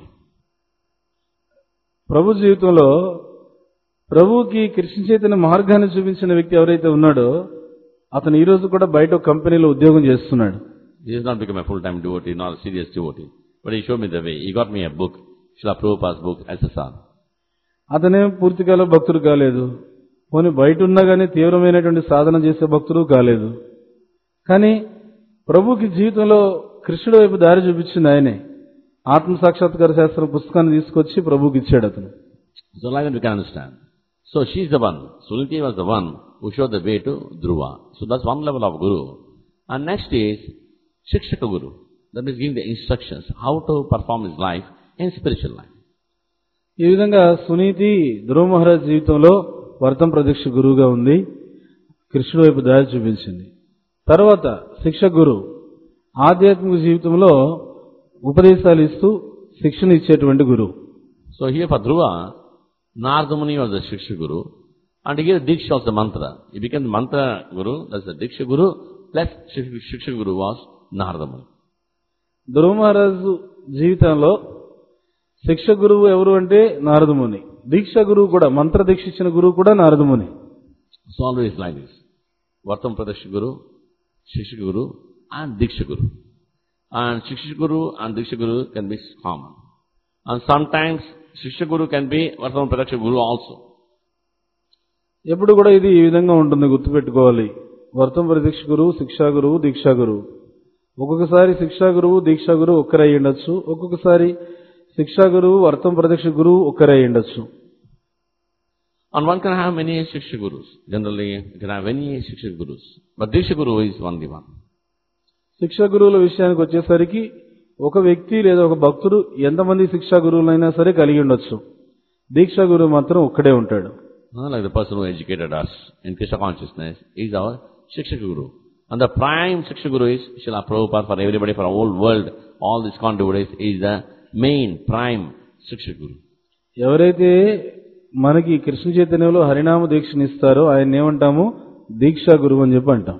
ప్రభు జీవితంలో ప్రభువుకి కృష్ణ చైతన్య మార్గాన్ని చూపించిన వ్యక్తి ఎవరైతే ఉన్నాడో అతను ఈ రోజు కూడా బయట ఒక కంపెనీలో ఉద్యోగం చేస్తున్నాడు. He has not become a full-time devotee, not a serious devotee. But he showed me the way. He got me a book, Srila Prabhupada's book, SSR. అతనేం పూర్తికాల భక్తుడు కాలేదు. పోనీ బయట ఉన్నా కానీ తీవ్రమైనటువంటి సాధన చేసే భక్తుడు కాలేదు. కానీ ప్రభుకి జీవితంలో కృష్ణుడు వైపు దారి చూపించింది ఆయనే. ఆత్మ సాక్షాత్కార శాస్త్రం పుస్తకాన్ని తీసుకొచ్చి ప్రభుకి ఇచ్చాడు అతను. So like that we can understand. So she is the one. Suniti was the one who showed the way to Dhruva. So that's one level of Guru. And next is Shikshaka Guru. That is giving the instructions how to perform his life in spiritual life. ఈ విధంగా సునీతి ధ్రువ మహారాజ్ జీవితంలో వర్తం ప్రత్యక్ష గురువుగా ఉంది. కృష్ణుడు వైపు దారి చూపించింది. తర్వాత శిక్ష గురు ఆధ్యాత్మిక జీవితంలో ఉపదేశాలు ఇస్తూ శిక్షణ ఇచ్చేటువంటి గురువు. So here for Dhruva, Narada Muni was the Shiksha Guru, and here Diksha was the mantra. He became the mantra Guru, that's the Diksha Guru, plus Shiksha Guru was Narada Muni. ధ్రువ మహారాజు జీవితంలో శిక్ష గురువు ఎవరు అంటే నారద ముని. దీక్ష గురువు కూడా, మంత్ర దీక్ష ఇచ్చిన గురువు కూడా నారద ముని. So always like this. Vartam Pradaksha Guru, Shiksha Guru, and Diksha Guru. And Shiksha Guru and Diksha Guru can be common. And sometimes Shiksha Guru can be Vartam Pradaksha Guru also. ఎప్పుడు కూడా ఇది ఈ విధంగా ఉంటుంది, గుర్తుపెట్టుకోవాలి. వర్తం ప్రత్యక్ష గురువు, శిక్షా గురువు, దీక్షా గురువు. ఒక్కొక్కసారి శిక్షా గురువు, దీక్షా గురువు ఒక్కరై ఉండొచ్చు. ఒక్కొక్కసారి శిక్షా గురువు, వర్తం ప్రత్యక్ష గురువు ఒక్కరై ఉండొచ్చు. And one can have many Shiksha Gurus. Generally, you can have many Shiksha Gurus. But Diksha Guru is only one. శిక్షా గురువుల విషయానికి వచ్చేసరికి ఒక వ్యక్తి లేదా ఒక భక్తుడు ఎంతమంది శిక్షా గురువులైనా సరే కలిగి ఉండొచ్చు. దీక్షా గురువు మాత్రం ఒక్కడే ఉంటాడు. Like the person who educated us in Krishna consciousness is our Shiksha Guru. And the prime Shiksha Guru is Srila Prabhupada for everybody, for the whole world. All these contributors is the main prime Shiksha Guru. ఎవరైతే మనకి కృష్ణ చైతన్యంలో హరినామ దీక్షనిస్తారో ఆయన ఏమంటాము, దీక్షా గురువు అని చెప్పి అంటాం.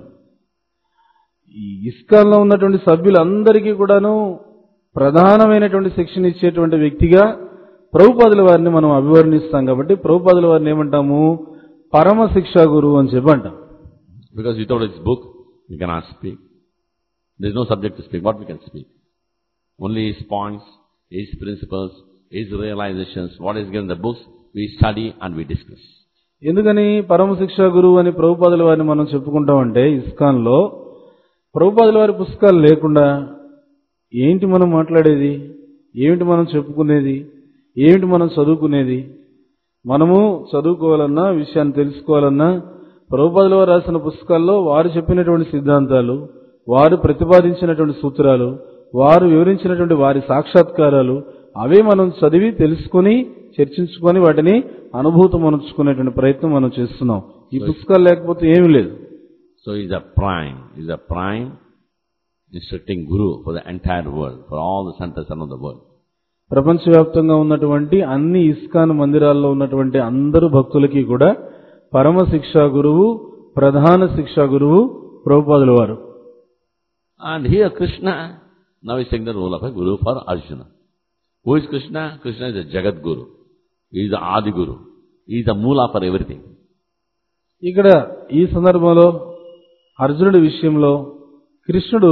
ఈ ఇస్కాన్లో ఉన్నటువంటి సభ్యులందరికీ కూడాను ప్రధానమైనటువంటి శిక్షణ ఇచ్చేటువంటి వ్యక్తిగా ప్రభుపాదుల వారిని మనం అభివర్ణిస్తాం. కాబట్టి ప్రభుపాదుల వారిని ఏమంటాము, పరమ శిక్షా గురువు అని చెప్పి అంటాం. Because without his book, we cannot speak. There is no subject to speak. What we can speak? Only his points, his principles, his realizations, what is given in the books, we study and we discuss. ఎందుకని పరమ శిక్షా గురువు అని ప్రభుపాదుల వారిని మనం చెప్పుకుంటామంటే, ఇస్కాన్లో ప్రభుపాదుల వారి పుస్తకాలు లేకుండా ఏంటి మనం మాట్లాడేది, ఏమిటి మనం చెప్పుకునేది, ఏమిటి మనం చదువుకునేది. మనము చదువుకోవాలన్నా, విషయాన్ని తెలుసుకోవాలన్నా ప్రభుపాదుల వారు రాసిన పుస్తకాల్లో వారు చెప్పినటువంటి సిద్ధాంతాలు, వారు ప్రతిపాదించినటువంటి సూత్రాలు, వారు వివరించినటువంటి వారి సాక్షాత్కారాలు, అవే మనం చదివి తెలుసుకొని చర్చించుకొని వాటిని అనుభూతం అనుకునేటువంటి ప్రయత్నం మనం చేస్తున్నాం. ఈ పుస్తకాలు లేకపోతే ఏమీ లేదు. So he is a prime instructing Guru for the entire world, for all the centers around the world. ప్రపంచవ్యాప్తంగా ఉన్నటువంటి అన్ని ఇస్కాన్ మందిరాల్లో ఉన్నటువంటి అందరు భక్తులకి కూడా పరమ శిక్షా గురువు, ప్రధాన శిక్షా గురువు ప్రభుపాదుల వారు. And here Krishna now is taking the role of a guru for Arjuna. Who is Krishna? Krishna is a Jagat Guru. He is the Adi Guru. He is the Moola for everything. ఇక్కడ ఈ సందర్భంలో అర్జునుడి విషయంలో కృష్ణుడు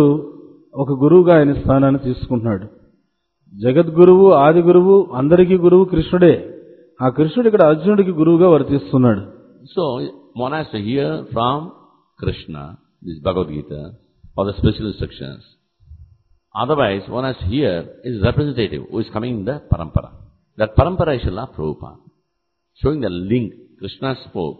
ఒక గురువుగా ఆయన స్థానాన్ని తీసుకుంటున్నాడు. జగద్గురువు, ఆది గురువు, అందరికీ గురువు కృష్ణుడే. ఆ కృష్ణుడు ఇక్కడ అర్జునుడికి గురువుగా వర్తిస్తున్నాడు. So one has to hear from Krishna, this Bhagavad Gita, for the special instructions. Otherwise, one has to hear his representative who is coming in the parampara. That parampara is Srila Prabhupada, showing the link. Krishna spoke,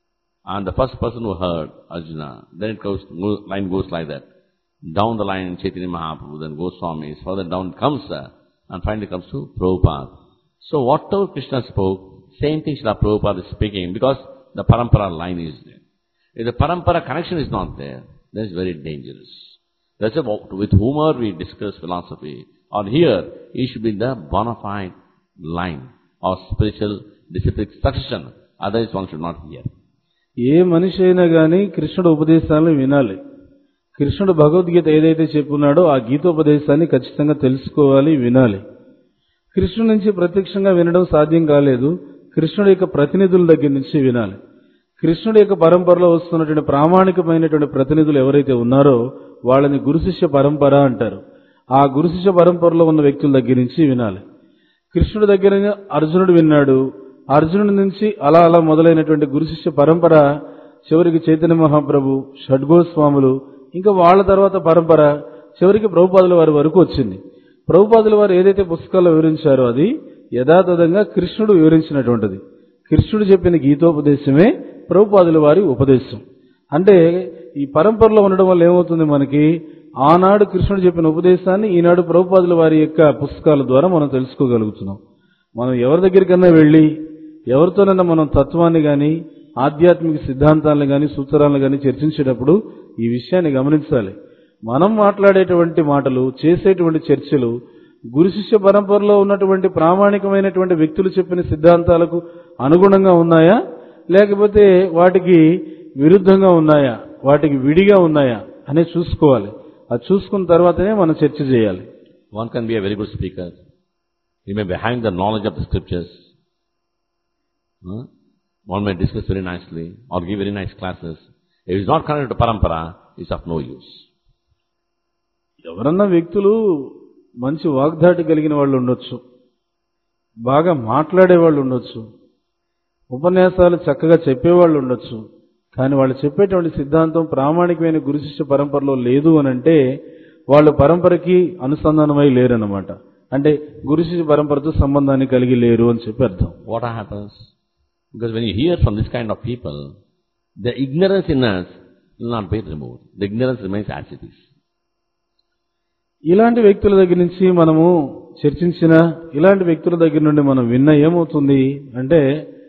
and the first person who heard, Arjuna, then it goes, line goes like that. Down the line, Chaitanya Mahaprabhu, then Goswamis, further down comes, and finally comes to Prabhupada. So whatever Krishna spoke, same thing Srila Prabhupada is speaking, because the parampara line is there. If the parampara connection is not there, then it's very dangerous. That's why with whomever we discuss philosophy, or here, he should be the bona fide line of spiritual disciplic succession. Otherwise one should not hear. ఏ మనిషి అయినా గానీ కృష్ణుడు ఉపదేశాలను వినాలి. కృష్ణుడు భగవద్గీత ఏదైతే చెప్పున్నాడో ఆ గీతోపదేశాన్ని ఖచ్చితంగా తెలుసుకోవాలి, వినాలి. కృష్ణుడి నుంచి ప్రత్యక్షంగా వినడం సాధ్యం కాలేదు. కృష్ణుడి యొక్క ప్రతినిధుల దగ్గర నుంచి వినాలి. కృష్ణుడి యొక్క పరంపరలో వస్తున్నటువంటి ప్రామాణికమైనటువంటి ప్రతినిధులు ఎవరైతే ఉన్నారో వాళ్ళని గురు శిష్య పరంపర అంటారు. ఆ గురు శిష్య పరంపరలో ఉన్న వ్యక్తుల దగ్గర నుంచి వినాలి. కృష్ణుడి దగ్గర అర్జునుడు విన్నాడు. అర్జునుడి నుంచి అలా అలా మొదలైనటువంటి గురు శిష్య పరంపర చివరికి చైతన్య మహాప్రభు, షడ్గోస్వాములు, ఇంకా వాళ్ళ తర్వాత పరంపర చివరికి ప్రభుపాదుల వారి వరకు వచ్చింది. ప్రభుపాదుల వారు ఏదైతే పుస్తకాల్లో వివరించారో అది యథాతథంగా కృష్ణుడు వివరించినటువంటిది. కృష్ణుడు చెప్పిన గీతోపదేశమే ప్రభుపాదుల వారి ఉపదేశం. అంటే ఈ పరంపరలో ఉండడం వల్ల ఏమవుతుంది, మనకి ఆనాడు కృష్ణుడు చెప్పిన ఉపదేశాన్ని ఈనాడు ప్రభుపాదుల వారి యొక్క పుస్తకాల ద్వారా మనం తెలుసుకోగలుగుతున్నాం. మనం ఎవరి దగ్గరికన్నా వెళ్ళి ఎవరితోనైనా మనం తత్వాన్ని గాని ఆధ్యాత్మిక సిద్ధాంతాలను గాని సూత్రాలను గాని చర్చించేటప్పుడు ఈ విషయాన్ని గమనించాలి. మనం మాట్లాడేటువంటి మాటలు, చేసేటువంటి చర్చలు గురు శిష్య పరంపరలో ఉన్నటువంటి ప్రామాణికమైనటువంటి వ్యక్తులు చెప్పిన సిద్ధాంతాలకు అనుగుణంగా ఉన్నాయా, లేకపోతే వాటికి విరుద్ధంగా ఉన్నాయా, వాటికి విడిగా ఉన్నాయా అనేది చూసుకోవాలి. అది చూసుకున్న తర్వాతనే మనం చర్చ చేయాలి. One can be a very good speaker. He may be having the knowledge of the scriptures. One may discuss very nicely or give very nice classes. If it is not connected to parampara, it is of no use. ఎవరన్నా వ్యక్తులు మంచి వాగ్దాటి కలిగిన వాళ్ళు ఉండొచ్చు, బాగా మాట్లాడే వాళ్ళు ఉండొచ్చు, ఉపన్యాసాలు చక్కగా చెప్పేవాళ్ళు ఉండొచ్చు. కానీ వాళ్ళు చెప్పేటువంటి సిద్ధాంతం ప్రామాణికమైన గురు శిష్య పరంపరలో లేదు అనంటే వాళ్ళు పరంపరకి అనుసంధానమై లేరన్నమాట. అంటే గురు శిష్య పరంపరతో సంబంధాన్ని కలిగి లేరు అని చెప్పి అర్థం. What happens? Because when you hear from this kind of people, the ignorance in us will not be removed. The ignorance remains as it is. ఇలాంటి వ్యక్తుల దగ్గర నుంచి మనము చర్చించిన, ఇలాంటి వ్యక్తుల దగ్గర నుండి మనం విన్న ఏమవుతుంది అంటే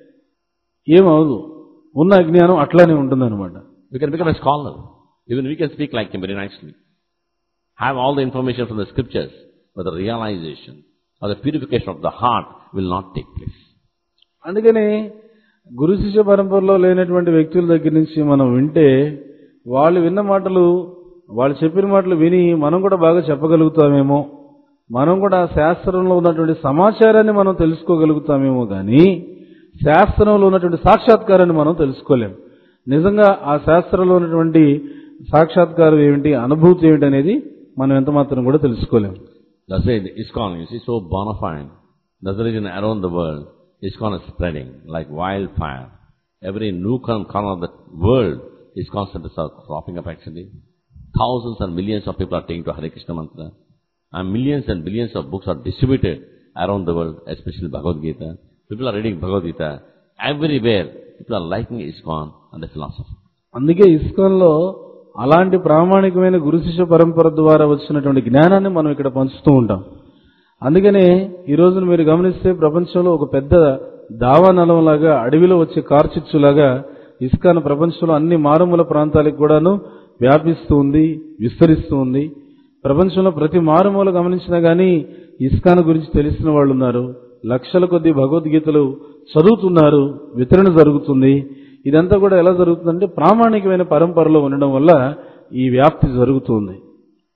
ఏమవుదు, ఉన్న అజ్ఞానం అట్లానే ఉంటుందన్నమాట. We can become a scholar. Even we can speak like him very nicely. Have all the information from the scriptures, but the realization or the purification of the heart will not take place. అందుకని గురు శిష్య పరంపరలో లేనటువంటి వ్యక్తుల దగ్గర నుంచి మనం వింటే వాళ్ళు విన్న మాటలు, వాళ్ళు చెప్పిన మాటలు విని మనం కూడా బాగా చెప్పగలుగుతామేమో, మనం కూడా శాస్త్రంలో ఉన్నటువంటి సమాచారాన్ని మనం తెలుసుకోగలుగుతామేమో, కానీ శాస్త్రంలో ఉన్నటువంటి సాక్షాత్కారాన్ని మనం తెలుసుకోలేం. నిజంగా ఆ శాస్త్రంలో ఉన్నటువంటి సాక్షాత్కారం ఏమిటి, అనుభూతి ఏమిటి అనేది మనం ఎంత మాత్రం కూడా తెలుసుకోలేం. That's why the ISKCON is so bona fide. That's the reason around the world ISKCON is spreading like wildfire. Every nook and corner of the world ISKCON centers are cropping up actually. Thousands and millions of people are taking to Hare Krishna mantra. And millions and billions of books are distributed around the world, especially Bhagavad Gita. People are reading Bhagavad Gita. Everywhere people are liking ISKCON and the philosophy. అందుకే ఇస్కాన్లో అలాంటి ప్రామాణికమైన గురు శిష్య పరంపర ద్వారా వచ్చినటువంటి జ్ఞానాన్ని మనం ఇక్కడ పంచుతూ ఉంటాం. అందుకనే ఈ రోజున మీరు గమనిస్తే ప్రపంచంలో ఒక పెద్ద దావానలంలాగా, అడవిలో వచ్చే కార్చిచ్చులాగా ఇస్కాన్ ప్రపంచంలో అన్ని మారుమూల ప్రాంతాలకు కూడాను వ్యాపిస్తూ ఉంది, విస్తరిస్తూ ఉంది. ప్రపంచంలో ప్రతి మారుమూల గమనించినా గానీ ఇస్కాన్ గురించి తెలిసిన వాళ్ళు ఉన్నారు. లక్షల కొద్ది భగవద్గీతలు చదువుతున్నారు, వితరణ జరుగుతుంది. ఇదంతా కూడా ఎలా జరుగుతుందంటే ప్రామాణికమైన పరంపరలో ఉండడం వల్ల ఈ వ్యాప్తి జరుగుతుంది.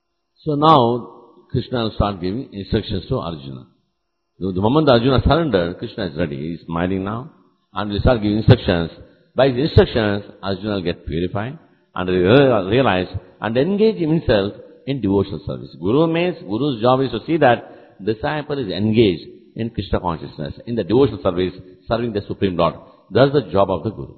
So now Krishna will start giving instructions to Arjuna. The moment Arjuna surrendered, Krishna is ready. He is smiling now and will start giving instructions. By his instructions, Arjuna will get purified and realize and engage himself in devotional service. Guru's job is to see that disciple is engaged in Krishna consciousness, in the devotional service, serving the Supreme Lord. That's the job of the Guru.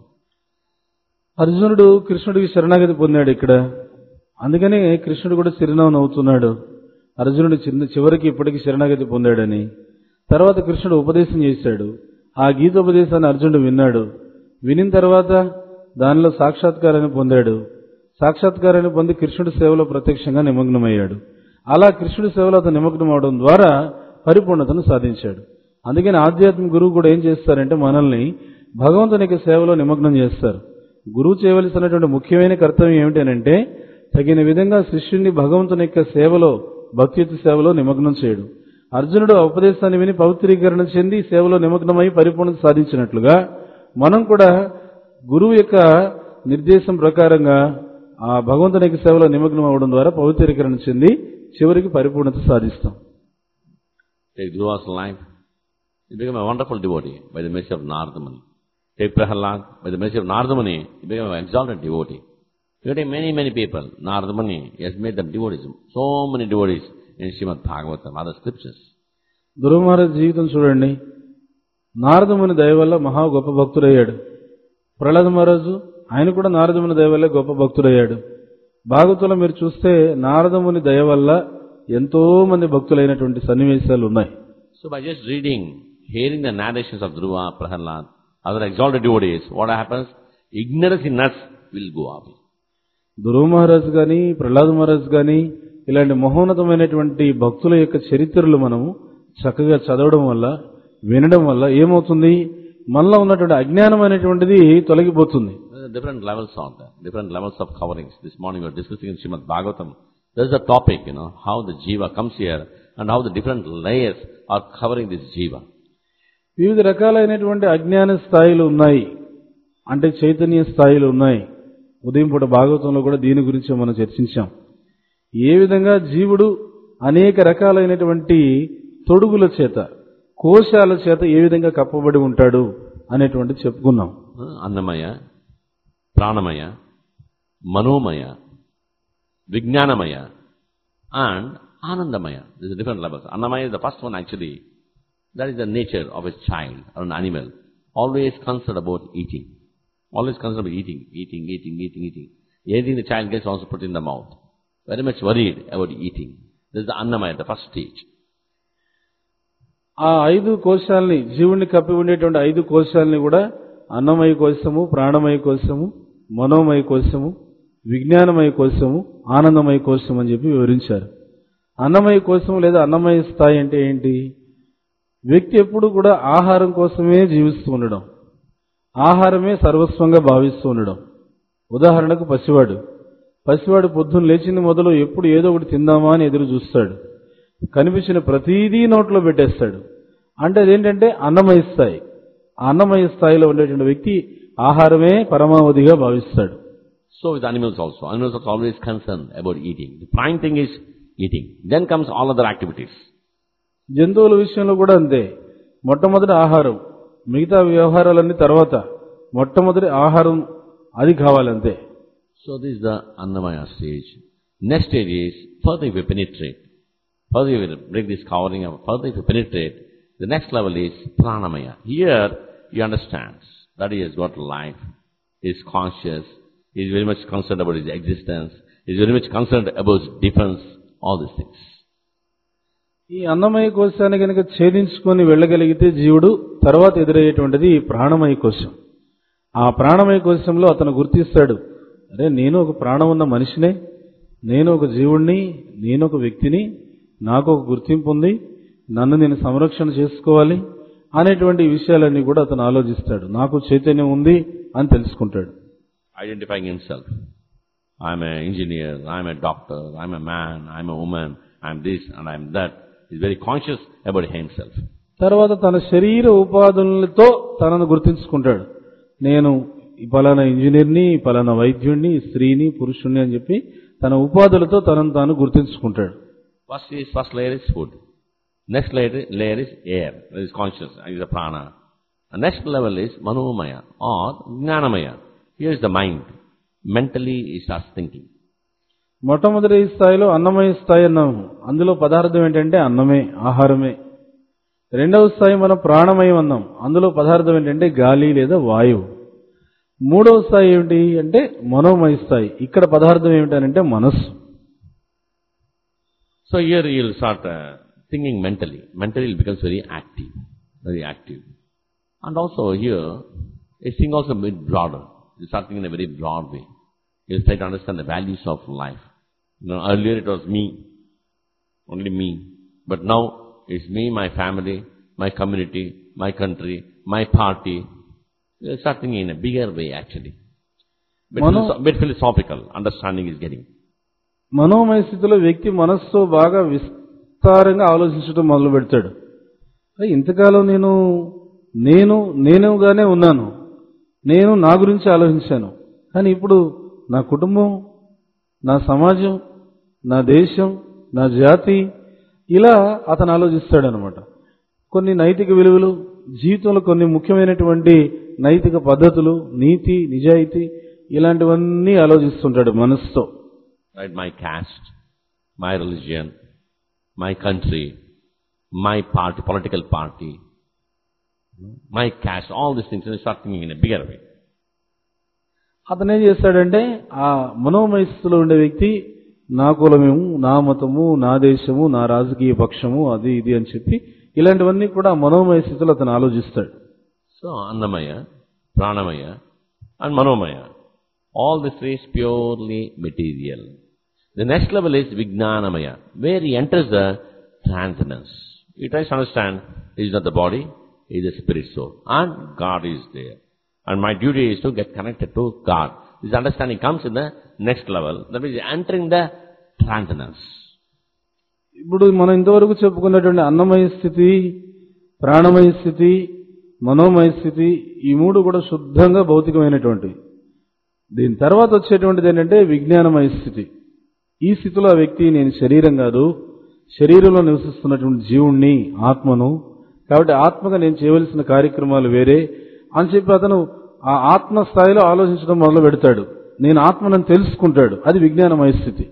అర్జునుడు కృష్ణుడికి శరణాగతి పొందాడు ఇక్కడ. అందుకని కృష్ణుడు కూడా చిరునవ్వు నవ్వుతున్నాడు. అర్జునుడు చివరికి ఇప్పటికీ శరణాగతి పొందాడని. తర్వాత కృష్ణుడు ఉపదేశం చేశాడు. ఆ గీతోపదేశాన్ని అర్జునుడు విన్నాడు. వినిన తర్వాత దానిలో సాక్షాత్కారాన్ని పొందాడు. సాక్షాత్కారాన్ని పొంది కృష్ణుడి సేవలో ప్రత్యక్షంగా నిమగ్నమయ్యాడు. అలా కృష్ణుడి సేవలో అతను నిమగ్నం అవడం ద్వారా పరిపూర్ణతను సాధించాడు. అందుకని ఆధ్యాత్మిక గురువు కూడా ఏం చేస్తారంటే మనల్ని భగవంతునికి సేవలో నిమగ్నం చేస్తారు. గురువు చేయవలసినటువంటి ముఖ్యమైన కర్తవ్యం ఏమిటంటే తగిన విధంగా శిష్యుణ్ణి భగవంతుని యొక్క సేవలో, భక్తియుత సేవలో నిమగ్నం చేయడు. అర్జునుడు ఆ ఉపదేశాన్ని విని పవిత్రీకరణ చెంది సేవలో నిమగ్నమై పరిపూర్ణత సాధించినట్లుగా మనం కూడా గురువు యొక్క నిర్దేశం ప్రకారంగా ఆ భగవంతుని యొక్క సేవలో నిమగ్నం అవడం ద్వారా పవిత్రీకరణ చెంది చివరికి పరిపూర్ణత సాధిస్తాం. Take Dhruva's life. He became a wonderful devotee by the mercy of Narada Muni. Take Prahalad. By the mercy of Narada Muni, he became an exalted devotee. You take many people. Narada Muni, he has made them devotees. So many devotees in Srimad Bhagavatam, other scriptures. ధ్రువ మహారాజ్ జీవితం చూడండి. నారదముని దయ వల్ల మహా గొప్ప భక్తుడయ్యాడు. ప్రహ్లాద మహారాజు ఆయన కూడా నారదముని దయ వల్ల గొప్ప భక్తుడయ్యాడు. భాగవతంలో మీరు చూస్తే నారదముని దయ వల్ల ఎంతో మంది భక్తులైనటువంటి సన్నివేశాలు ఉన్నాయి. So by just reading, hearing the narrations of Dhruva, Prahalad, other exalted devotees, what happens? Ignorance in us will go away. ధ్రువ మహారాజు గాని, ప్రహ్లాద మహారాజు గాని ఇలాంటి మహోన్నతమైనటువంటి భక్తుల యొక్క చరిత్రలు మనము చక్కగా చదవడం వల్ల, వినడం వల్ల ఏమవుతుంది? మనలో ఉన్నటువంటి అజ్ఞానం అనేటువంటిది తొలగిపోతుంది. Different levels of that, different levels of coverings. This morning we are discussing in Srimad Bhagavatam. There is a topic, how the jiva comes here and how the different layers are covering this jiva. వివిధ రకాలైనటువంటి అజ్ఞాన స్థాయిలు ఉన్నాయి, అంటే చైతన్య స్థాయిలు ఉన్నాయి. ఉదయం పూట భాగవతంలో కూడా దీని గురించి మనం చర్చించాం. ఏ విధంగా జీవుడు అనేక రకాలైనటువంటి తొడుగుల చేత, కోశాల చేత ఏ విధంగా కప్పబడి ఉంటాడు అనేటువంటి చెప్పుకున్నాం. అన్నమయ, ప్రాణమయ, మనోమయ, విజ్ఞానమయ and Anandamaya. These are different levels. Annamaya is the first one actually. That is the nature of a child or an animal. Always concerned about eating. Always concerned about eating. Anything the child gets also put in the mouth. Very much worried about eating. This is the Annamaya, the first stage. ఆ 5 కోశాలని, జీవుని కప్పి ఉండేటువంటి 5 కోశాలని కూడా అన్నమయ కోశము, ప్రాణమయ కోశము, మనోమయ కోశము, విజ్ఞానమయ కోశము, ఆనందమయ కోశం అని చెప్పి వివరించారు. అన్నమయ కోశం లేదా అన్నమయ స్థాయి అంటే ఏంటి? వ్యక్తి ఎప్పుడు కూడా ఆహారం కోసమే జీవిస్తూ ఉండడం, ఆహారమే సర్వస్వంగా భావిస్తూ ఉండడం. ఉదాహరణకు పసివాడు పొద్దున్న లేచింది మొదలు ఎప్పుడు ఏదో ఒకటి తిందామా అని ఎదురు చూస్తాడు. కనిపించిన ప్రతిదీ నోట్లో పెట్టేస్తాడు. అంటే అదేంటంటే అన్నమయ స్థాయి. ఆ అన్నమయ స్థాయిలో ఉండేటువంటి వ్యక్తి ఆహారమే పరమావధిగా భావిస్తాడు. So with animals also. Animals are always concerned about eating. The prime thing is eating. Then comes all other activities. జంతువుల విషయంలో కూడా అంతే. మొట్టమొదటి ఆహారం, మిగతా వ్యవహారాలన్నీ తర్వాత. మొట్టమొదటి ఆహారం అది కావాలంతే. So this is the Annamaya stage. Next stage is, further if you penetrate, further you will break this covering up, further if you penetrate, the next level is Pranamaya. Here he understands that he has got life, he is conscious, he is very much concerned about his existence, he is very much concerned about his defense, all these things. ఈ అన్నమయ కోశాన్ని కనుక ఛేదించుకొని వెళ్ళగలిగితే జీవుడు తర్వాత ఎదురయ్యేటువంటిది ప్రాణమయ కోశం. ఆ ప్రాణమయ కోశంలో అతను గుర్తిస్తాడు, అరే నేను ఒక ప్రాణం ఉన్న మనిషినే, నేను ఒక జీవుణ్ణి, నేను ఒక వ్యక్తిని, నాకు ఒక గుర్తింపు ఉంది, నన్ను నేను సంరక్షణ చేసుకోవాలి అనేటువంటి విషయాలన్నీ కూడా అతను ఆలోచిస్తాడు. నాకు చైతన్యం ఉంది అని తెలుసుకుంటాడు. Identifying himself. I am an engineer, I am a doctor, I am a man, I am a woman, I am this and I am that. He is very conscious about himself. తర్వాత తన శరీర ఉపాధులతో తనను గుర్తించుకుంటాడు. నేను పలానా ఇంజనీర్ని, పలానా వైద్యుడిని, స్త్రీని, పురుషుణ్ణి అని చెప్పి తన ఉపాధులతో తనను తాను గుర్తించుకుంటాడు. First layer is food. Next layer is air, that is consciousness, is the prana. The next level is manomaya or jnanamaya. Here is the mind. Mentally it starts thinking. మొట్టమొదటి స్థాయిలో అన్నమయ స్థాయి అన్నాము. అందులో పదార్థం ఏంటంటే అన్నమే, ఆహారమే. రెండవ స్థాయి మనం ప్రాణమయం అన్నాం. అందులో పదార్థం ఏంటంటే గాలి లేదా వాయువు. మూడవ స్థాయి ఏమిటి అంటే మనోమయ స్థాయి. ఇక్కడ పదార్థం ఏమిటంటే మనస్సు. So here you will start thinking mentally. Mentally it becomes very active, very active. And also here, it's thinking also a bit broader. You start thinking in a very broad way. You try to understand the values of life. Earlier it was me, only me. But now it's me, my family, my community, my country, my party. You start thinking in a bigger way actually. Bit philosophical understanding is getting. మనోమయ స్థితిలో వ్యక్తి మనస్సు బాగా విస్తారంగా ఆలోచించడం మొదలు పెడతాడు. ఇంతకాలం నేనుగానే ఉన్నాను, నేను నా గురించి ఆలోచించాను. కానీ ఇప్పుడు నా కుటుంబం, నా సమాజం, నా దేశం, నా జాతి, ఇలా అతను ఆలోచిస్తాడనమాట. కొన్ని నైతిక విలువలు, జీవితంలో కొన్ని ముఖ్యమైనటువంటి నైతిక పద్ధతులు, నీతి, నిజాయితీ, ఇలాంటివన్నీ ఆలోచిస్తుంటాడు మనస్సుతో. Right, my caste, my religion, my country, my party, political party, my caste, all these things, and start thinking in a bigger way. అతను ఏం చేస్తాడంటే ఆ మనోమయ స్థితిలో ఉండే వ్యక్తి నా కులమేము, నా మతము, నా దేశము, నా రాజకీయ పక్షము, అది ఇది అని చెప్పి ఇలాంటివన్నీ కూడా మనోమయ స్థితిలో అతను ఆలోచిస్తాడు. So Annamaya, Pranamaya and Manomaya, all this is purely material. The next level is Vijnanamaya, where he enters the transcendence. He tries to understand, he is not the body, he is the spirit soul, and God is there. And my duty is to get connected to God. This understanding comes in the next level, that means entering the transcendence. ఇప్పుడు మనం ఇంతవరకు చెప్పుకున్నటువంటి అన్నమయ స్థితి, ప్రాణమయ స్థితి, మనోమయ స్థితి, ఈ మూడు కూడా శుద్ధంగా భౌతికమైనటువంటివి. దీని తర్వాత వచ్చేటువంటిది ఏంటంటే విజ్ఞానమయ స్థితి. ఈ స్థితిలో ఆ వ్యక్తి నేను శరీరం కాదు, శరీరంలో నివసిస్తున్నటువంటి జీవుణ్ణి, ఆత్మను, కాబట్టి ఆత్మగా నేను చేయవలసిన కార్యక్రమాలు వేరే అని చెప్పి అతను ఆ ఆత్మ స్థాయిలో ఆలోచించడం మొదలు పెడతాడు. నేను ఆత్మను తెలుసుకుంటాడు. అది విజ్ఞానమయ స్థితి.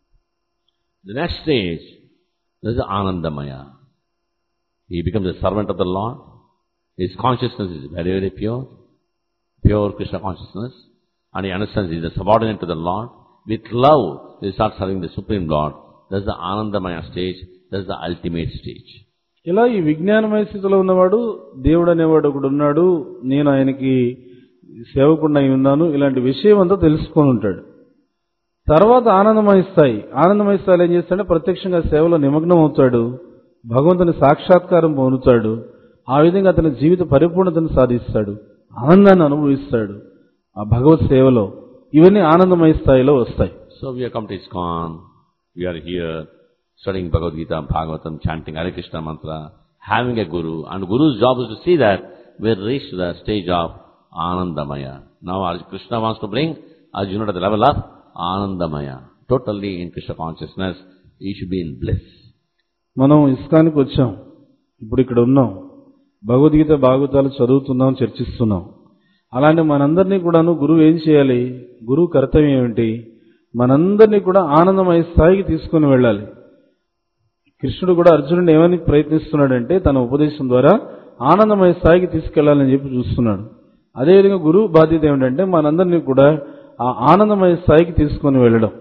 The next stage is Anandamaya. He becomes a servant of the Lord. His consciousness is very, very pure Krishna consciousness, and he understands he is a subordinate to the Lord. With love, he starts serving the Supreme Lord. That's the Anandamaya stage. That's the ultimate stage. ఇలా ఈ విజ్ఞానమయ స్థితిలో ఉన్నవాడు దేవుడు అనేవాడు ఒకడు ఉన్నాడు, నేను ఆయనకి సేవకుడినై ఉన్నాను, ఇలాంటి విషయం అంతా తెలుసుకొని ఉంటాడు. తర్వాత ఆనందమయ స్థాయి. ఆనందమయ స్థాయిలో ఏం చేస్తాడంటే ప్రత్యక్షంగా సేవలో నిమగ్నం అవుతాడు, భగవంతుని సాక్షాత్కారం పొందుతాడు. ఆ విధంగా అతని జీవిత పరిపూర్ణతను సాధిస్తాడు, ఆనందాన్ని అనుభవిస్తాడు ఆ భగవత్ సేవలో. ఇవన్నీ ఆనందమయ స్థాయిలో వస్తాయి. So we have come to ISKCON. We are here studying Bhagavad Gita, Bhagavatam, chanting Hare Krishna mantra, having a guru, and guru's job is to see that we have reached the stage of Anandamaya. Now Krishna wants to bring Arjuna to the level of Anandamaya, totally in Krishna consciousness. He should be in bliss. మనం ఇస్కాన్కి వచ్చాం, ఇప్పుడు ఇక్కడ ఉన్నాం, భగవద్గీత భాగవతాలు చదువుతున్నాం, చర్చిస్తున్నాం. అలాంటి మనందరినీ కూడాను గురువు ఏం చేయాలి? గురువు కర్తవ్యం ఏమిటి? మనందరినీ కూడా ఆనందమయ స్థాయికి తీసుకుని వెళ్ళాలి. కృష్ణుడు కూడా అర్జునుడిని ఏమని ప్రయత్నిస్తున్నాడంటే తన ఉపదేశం ద్వారా ఆనందమయ స్థాయికి తీసుకెళ్లాలని చెప్పి చూస్తున్నాడు. అదేవిధంగా గురువు బాధ్యత ఏమిటంటే మనందరినీ కూడా ఆ ఆనందమయ స్థాయికి తీసుకుని వెళ్ళడం.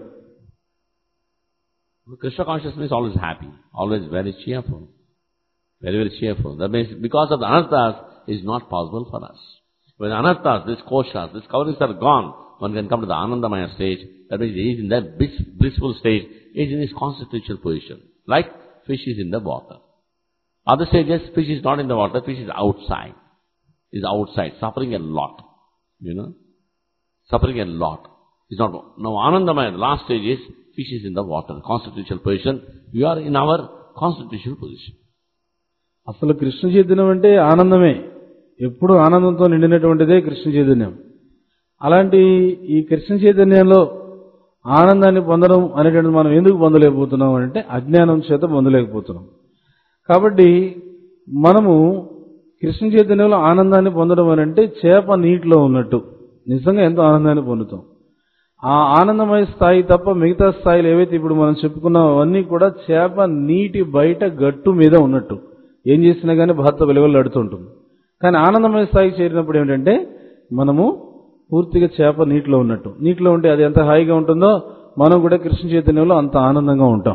Krishna consciousness is always happy, always very cheerful. Very, very cheerful. That means because of the anarthas, it is not possible for us. When anarthas, these koshas, these coverings are gone, one can come to the Anandamaya stage. That means he is in that blissful stage, he is in his constitutional position. Like fish is in the water. Other stages, fish is not in the water, fish is outside. Is outside, suffering a lot. Suffering a lot. It's not. Now Anandamaya, the last stage is, fish is in the water, constitutional position. We are in our constitutional position. అసలు కృష్ణ చైతన్యం అంటే ఆనందమే. ఎప్పుడు ఆనందంతో నిండినటువంటిదే కృష్ణ చైతన్యం. అలాంటి ఈ కృష్ణ చైతన్యంలో ఆనందాన్ని పొందడం అనేటువంటిది మనం ఎందుకు పొందలేకపోతున్నాం అంటే అజ్ఞానం చేత పొందలేకపోతున్నాం. కాబట్టి మనము కృష్ణ చైతన్యంలో ఆనందాన్ని పొందడం అని అంటే చేప నీటిలో ఉన్నట్టు నిజంగా ఎంతో ఆనందాన్ని పొందుతాం. ఆ ఆనందమయ స్థాయి తప్ప మిగతా స్థాయిలు ఏవైతే ఇప్పుడు మనం చెప్పుకున్నాం అవన్నీ కూడా చేప నీటి బయట గట్టు మీద ఉన్నట్టు ఏం చేసినా కానీ బాధతో వెలువలాడుతుంటుంది. కానీ ఆనందమయ స్థాయికి చేరినప్పుడు ఏమిటంటే మనము పూర్తిగా చేప నీటిలో ఉన్నట్టు. నీటిలో ఉంటే అది ఎంత హాయిగా ఉంటుందో మనం కూడా కృష్ణ చైతన్యంలో అంత ఆనందంగా ఉంటాం.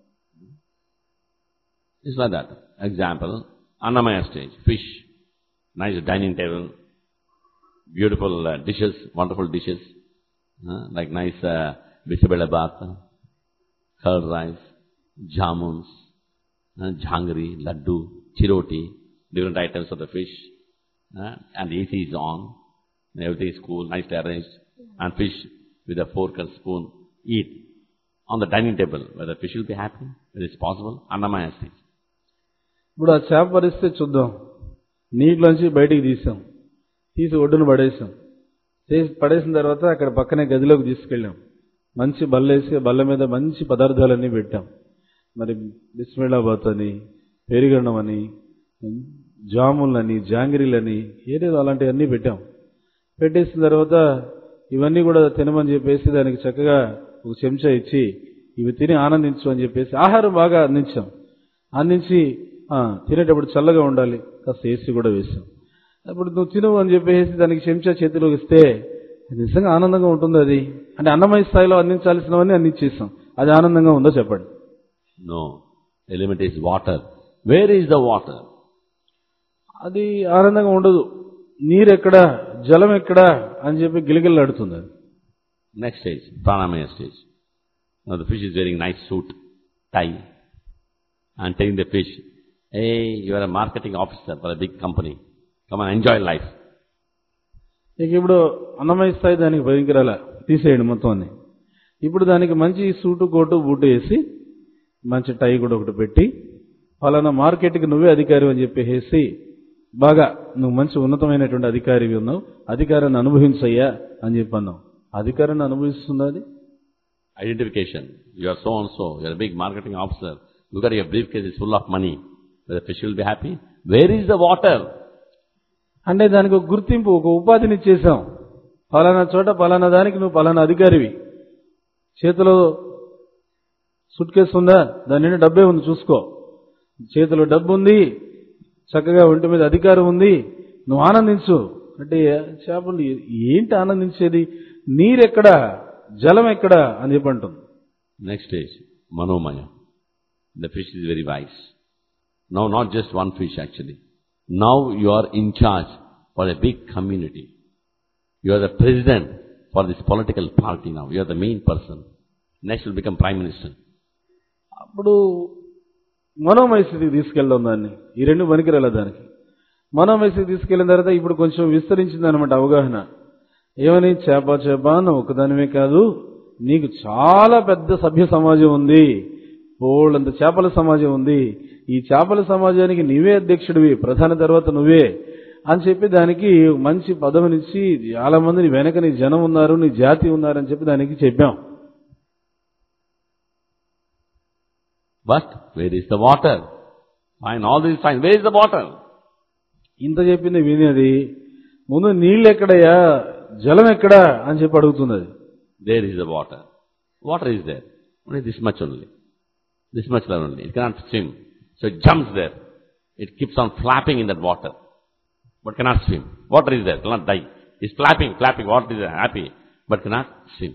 It's like that. Example, Annamaya stage, fish, nice dining table, beautiful dishes, wonderful dishes, like nice bisabela bath, curd rice, jamuns, jhangri, laddu, chiroti, different items of the fish, and the AC is on, everything is cool, nicely arranged, and fish with a fork and spoon eat on the dining table. Whether fish will be happy, whether it's possible, Annamaya stage. ఇప్పుడు ఆ చేప పరిస్థితి చూద్దాం. నీటిలోంచి బయటికి తీసి ఒడ్డును పడేసాం. పడేసిన తర్వాత అక్కడ పక్కనే గదిలోకి తీసుకెళ్ళాం. మంచి బల్లేసి బల్ల మీద మంచి పదార్థాలన్నీ పెట్టాం. మరి బిస్మిల్లాబాత్ అని, పెరుగన్నం అని, జాములని, జాంగిరీలని ఏదేదో అలాంటివన్నీ పెట్టాం. పెట్టేసిన తర్వాత ఇవన్నీ కూడా తినమని చెప్పేసి దానికి చక్కగా ఒక చెంచా ఇచ్చి ఇవి తిని ఆనందించు అని చెప్పేసి ఆహారం బాగా అందించాం. అందించి తినేటప్పుడు చల్లగా ఉండాలి, కాస్త ఏసీ కూడా వేసాం. అప్పుడు నువ్వు తిను అని చెప్పేసి దానికి చెంచా చేతిలోకి ఇస్తే నిజంగా ఆనందంగా ఉంటుంది. అది అంటే అన్నమయ స్థాయిలో అందించాల్సినవన్నీ అందించేసాం. అది ఆనందంగా ఉందో చెప్పండి. No, element is water. Where is the water? అది ఆనందంగా ఉండదు. నీరు ఎక్కడా, జలం ఎక్కడా అని చెప్పి గిలగిల్లాడుతుంది అది. Next stage, Pranamaya stage. Now the fish is wearing nice suit, tie, and telling the fish, hey, you are a marketing officer for a big company. Come on, enjoy life. ఇక ఇప్పుడు అన్నమయ స్థాయి దానికి భయంకరాల తీసేయండి మొత్తం అన్ని. ఇప్పుడు దానికి మంచి సూటు కోటు బూటు వేసి మంచి టై కూడా ఒకటి పెట్టి ఫలానా మార్కెట్కి నువ్వే అధికారి అని చెప్పేసి బాగా నువ్వు మంచి ఉన్నతమైనటువంటి అధికారివి ఉన్నావు, అధికారాన్ని అనుభవించయ్యా అని చెప్పి అన్నావు. అధికారాన్ని అనుభవిస్తుంది అది. Identification. You are so and so. You are a big marketing officer. Look at your briefcase is full of money. The fish will be happy. Where is the water? అంటే దానికి ఒక గుర్తింపు, ఒక ఉపాధిని ఇచ్చేసాం. ఫలానా చోట ఫలానా దానికి నువ్వు ఫలానా అధికారివి. చేతిలో సూట్ కేసు ఉందా, దాని నిండా డబ్బే ఉంది చూసుకో. చేతిలో డబ్బు ఉంది, చక్కగా ఒంటి మీద అధికారం ఉంది, నువ్వు ఆనందించు అంటే చేపలు ఏంటి ఆనందించేది? నీరెక్కడా, జలం ఎక్కడా అని చెప్పి అంటుంది. నెక్స్ట్ స్టేజ్ మనోమయ. The fish is very wise. Now not just one fish actually. Now you are in charge for a big community. You are the president for this political party now. You are the main person. Next will become prime minister. అప్పుడు మనోమయ స్థితికి తీసుకెళ్దాం దాన్ని. ఈ రెండు పనికిరాల దానికి. మనోమయ స్థితికి తీసుకెళ్లిన తర్వాత ఇప్పుడు కొంచెం విస్తరించింది అనమాట అవగాహన. ఏమని చేప నువ్వు ఒకదానివే కాదు, నీకు చాలా పెద్ద సభ్య సమాజం ఉంది, బోళ్ళంత చేపల సమాజం ఉంది. ఈ చేపల సమాజానికి నీవే అధ్యక్షుడివి, ప్రధాన తర్వాత నువ్వే అని చెప్పి దానికి మంచి పదవినిచ్చి చాలా మంది నీ వెనక నీ జనం ఉన్నారు, నీ జాతి ఉన్నారని చెప్పి దానికి చెప్పాం. But where is the water? Fine, all this fine. Where is the water? ఇంత చెప్పింది వినేది ముందు నీళ్ళు ఎక్కడయ్యా, జలం ఎక్కడా అని చెప్పి అడుగుతుంది అది. There is the water. Water is there. Only this much only. This much only. It cannot swim. So it jumps there. It keeps on flapping in that water. But cannot swim. Water is there. Cannot die. It's flapping. Water is happy. But cannot swim.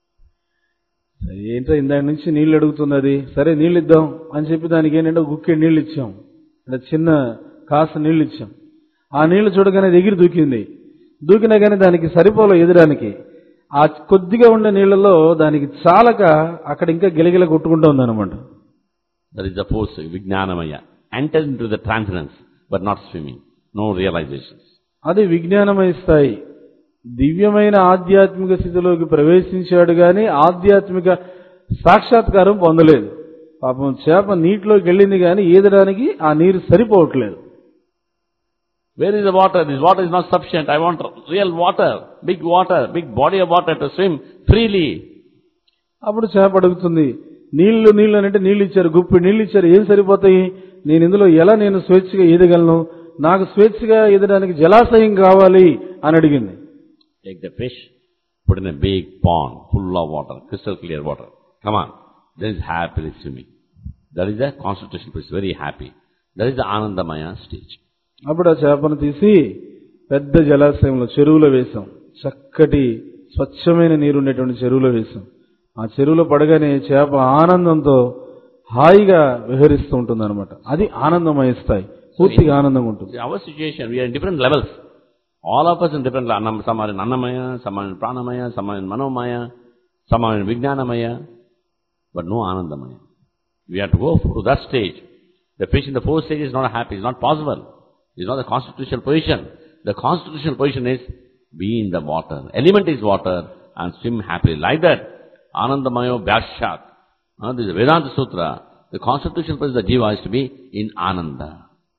ఏంటో ఇందాక నుంచి నీళ్ళు అడుగుతుంది అది. సరే నీళ్ళు ఇద్దాం అని చెప్పి దానికి ఏంటంటే గుక్కే నీళ్ళు ఇచ్చాం, అంటే చిన్న కాస్త నీళ్ళు ఇచ్చాం. ఆ నీళ్లు చూడగానే ఎగిరి దూకినా కానీ దానికి సరిపోలే ఎదురానికి. ఆ కొద్దిగా ఉండే నీళ్లలో దానికి చాలక అక్కడ ఇంకా గిలగిల కొట్టుకుంటూ ఉందన్నమాట. That is the force, Vijnanamaya. Enter into the transcendence, but not swimming. No realizations. అది విజ్ఞానమయ స్థాయి. దివ్యమైన ఆధ్యాత్మిక స్థితిలోకి ప్రవేశించాడు గాని ఆధ్యాత్మిక సాక్షాత్కారం పొందలేదు. పాపం చేప నీటిలోకి వెళ్ళింది కానీ ఈదడానికి ఆ నీరు సరిపోవట్లేదు. Where is the water? This water is not sufficient. I want real water, big body of water to swim freely. అప్పుడు చేప అడుగుతుంది, నీళ్లు అంటే నీళ్లు ఇచ్చారు, గుప్పి నీళ్లు ఇచ్చారు, ఏం సరిపోతాయి, నేను ఇందులో ఎలా నేను స్వేచ్ఛగా ఈదగలను, నాకు స్వేచ్ఛగా ఈదడానికి జలాశయం కావాలి అని అడిగింది. Take the fish, put in a big pond full of water, crystal clear water. Come on. That is happily swimming. That is the concentration place, very happy. That is the Anandamaya stage. అప్పుడు ఆ చేపను తీసి పెద్ద జలాశయంలో చెరువులో వేశాం. చక్కటి స్వచ్ఛమైన నీరు ఉండేటువంటి చెరువులో వేశాం. ఆ చెరువులో పడగానే చేప ఆనందంతో హాయిగా విహరిస్తూ ఉంటుంది అనమాట. అది ఆనందమయ స్థాయి, పూర్తిగా ఆనందంగా ఉంటుంది. Our situation, we are in different levels. All of us in different levels. Some are in Annamaya, some are in Pranamaya, some are in Manomaya, some are in Vijnanamaya, but no Anandamaya. We have to go to that stage. The fish in the fourth stage is not happy, it's not possible. It's not the constitutional position. The constitutional position is be in the water. Element is water and swim happily. Like that, Anandamayo Vyashat. This is Vedanta Sutra. The constitutional position of the Jiva is to be in Ananda.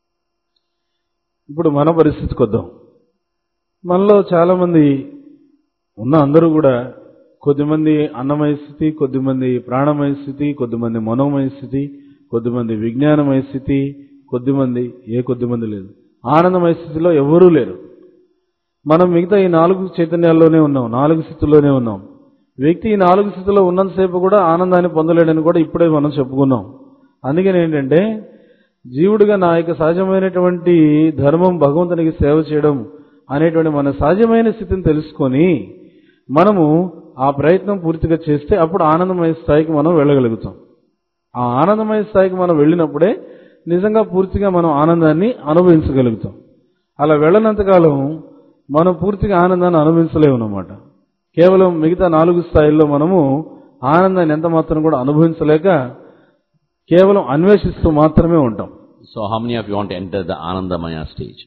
ఇప్పుడు మన పరిస్థితికి వద్దాం. మనలో చాలా మంది ఉన్న అందరూ కూడా కొద్దిమంది అన్నమయ స్థితి, కొద్దిమంది ప్రాణమయ స్థితి, కొద్దిమంది మనోమయ స్థితి, కొద్దిమంది విజ్ఞానమయ స్థితి, కొద్దిమంది లేదు. ఆనందమయ స్థితిలో ఎవరూ లేరు. మనం మిగతా ఈ 4 చైతన్యాల్లోనే ఉన్నాం, 4 స్థితుల్లోనే ఉన్నాం. వ్యక్తి ఈ 4 స్థితిలో ఉన్నంతసేపు కూడా ఆనందాన్ని పొందలేడని కూడా ఇప్పుడే మనం చెప్పుకున్నాం. అందుకని ఏంటంటే జీవుడిగా నా యొక్క సహజమైనటువంటి ధర్మం భగవంతునికి సేవ చేయడం అనేటువంటి మన సహజమైన స్థితిని తెలుసుకొని మనము ఆ ప్రయత్నం పూర్తిగా చేస్తే అప్పుడు ఆనందమయ స్థాయికి మనం వెళ్ళగలుగుతాం. ఆ ఆనందమయ స్థాయికి మనం వెళ్ళినప్పుడే నిజంగా పూర్తిగా మనం ఆనందాన్ని అనుభవించగలుగుతాం. అలా వెళ్ళనంతకాలం మనం పూర్తిగా ఆనందాన్ని అనుభవించలేము అన్నమాట. కేవలం మిగతా 4 స్థాయిల్లో మనము ఆనందాన్ని ఎంత మాత్రం కూడా అనుభవించలేక కేవలం అన్వేషిస్తూ మాత్రమే ఉంటాం. So how many of you want to enter the Anandamaya stage?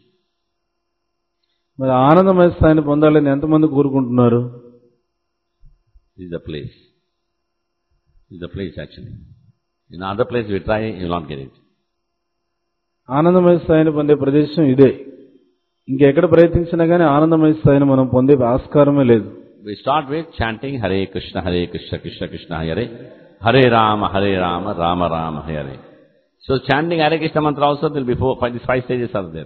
మరి ఆనందమయ స్థాయిని పొందాలని ఎంతమంది కోరుకుంటున్నారు? This is the place. This is the place actually. In other place we try, you will not get it. ఆనందమయ స్థాయిని పొందే ప్రదేశం ఇదే. ఇంకెక్కడ ప్రయత్నించినా కానీ ఆనందమయ స్థాయిని మనం పొందే ఆస్కారమే లేదు. We start with chanting Hare Krishna, Krishna Krishna, Hare Hare Rama, Rama Rama, Hare. So chanting Hare Krishna mantra also there will be 5 stages are there.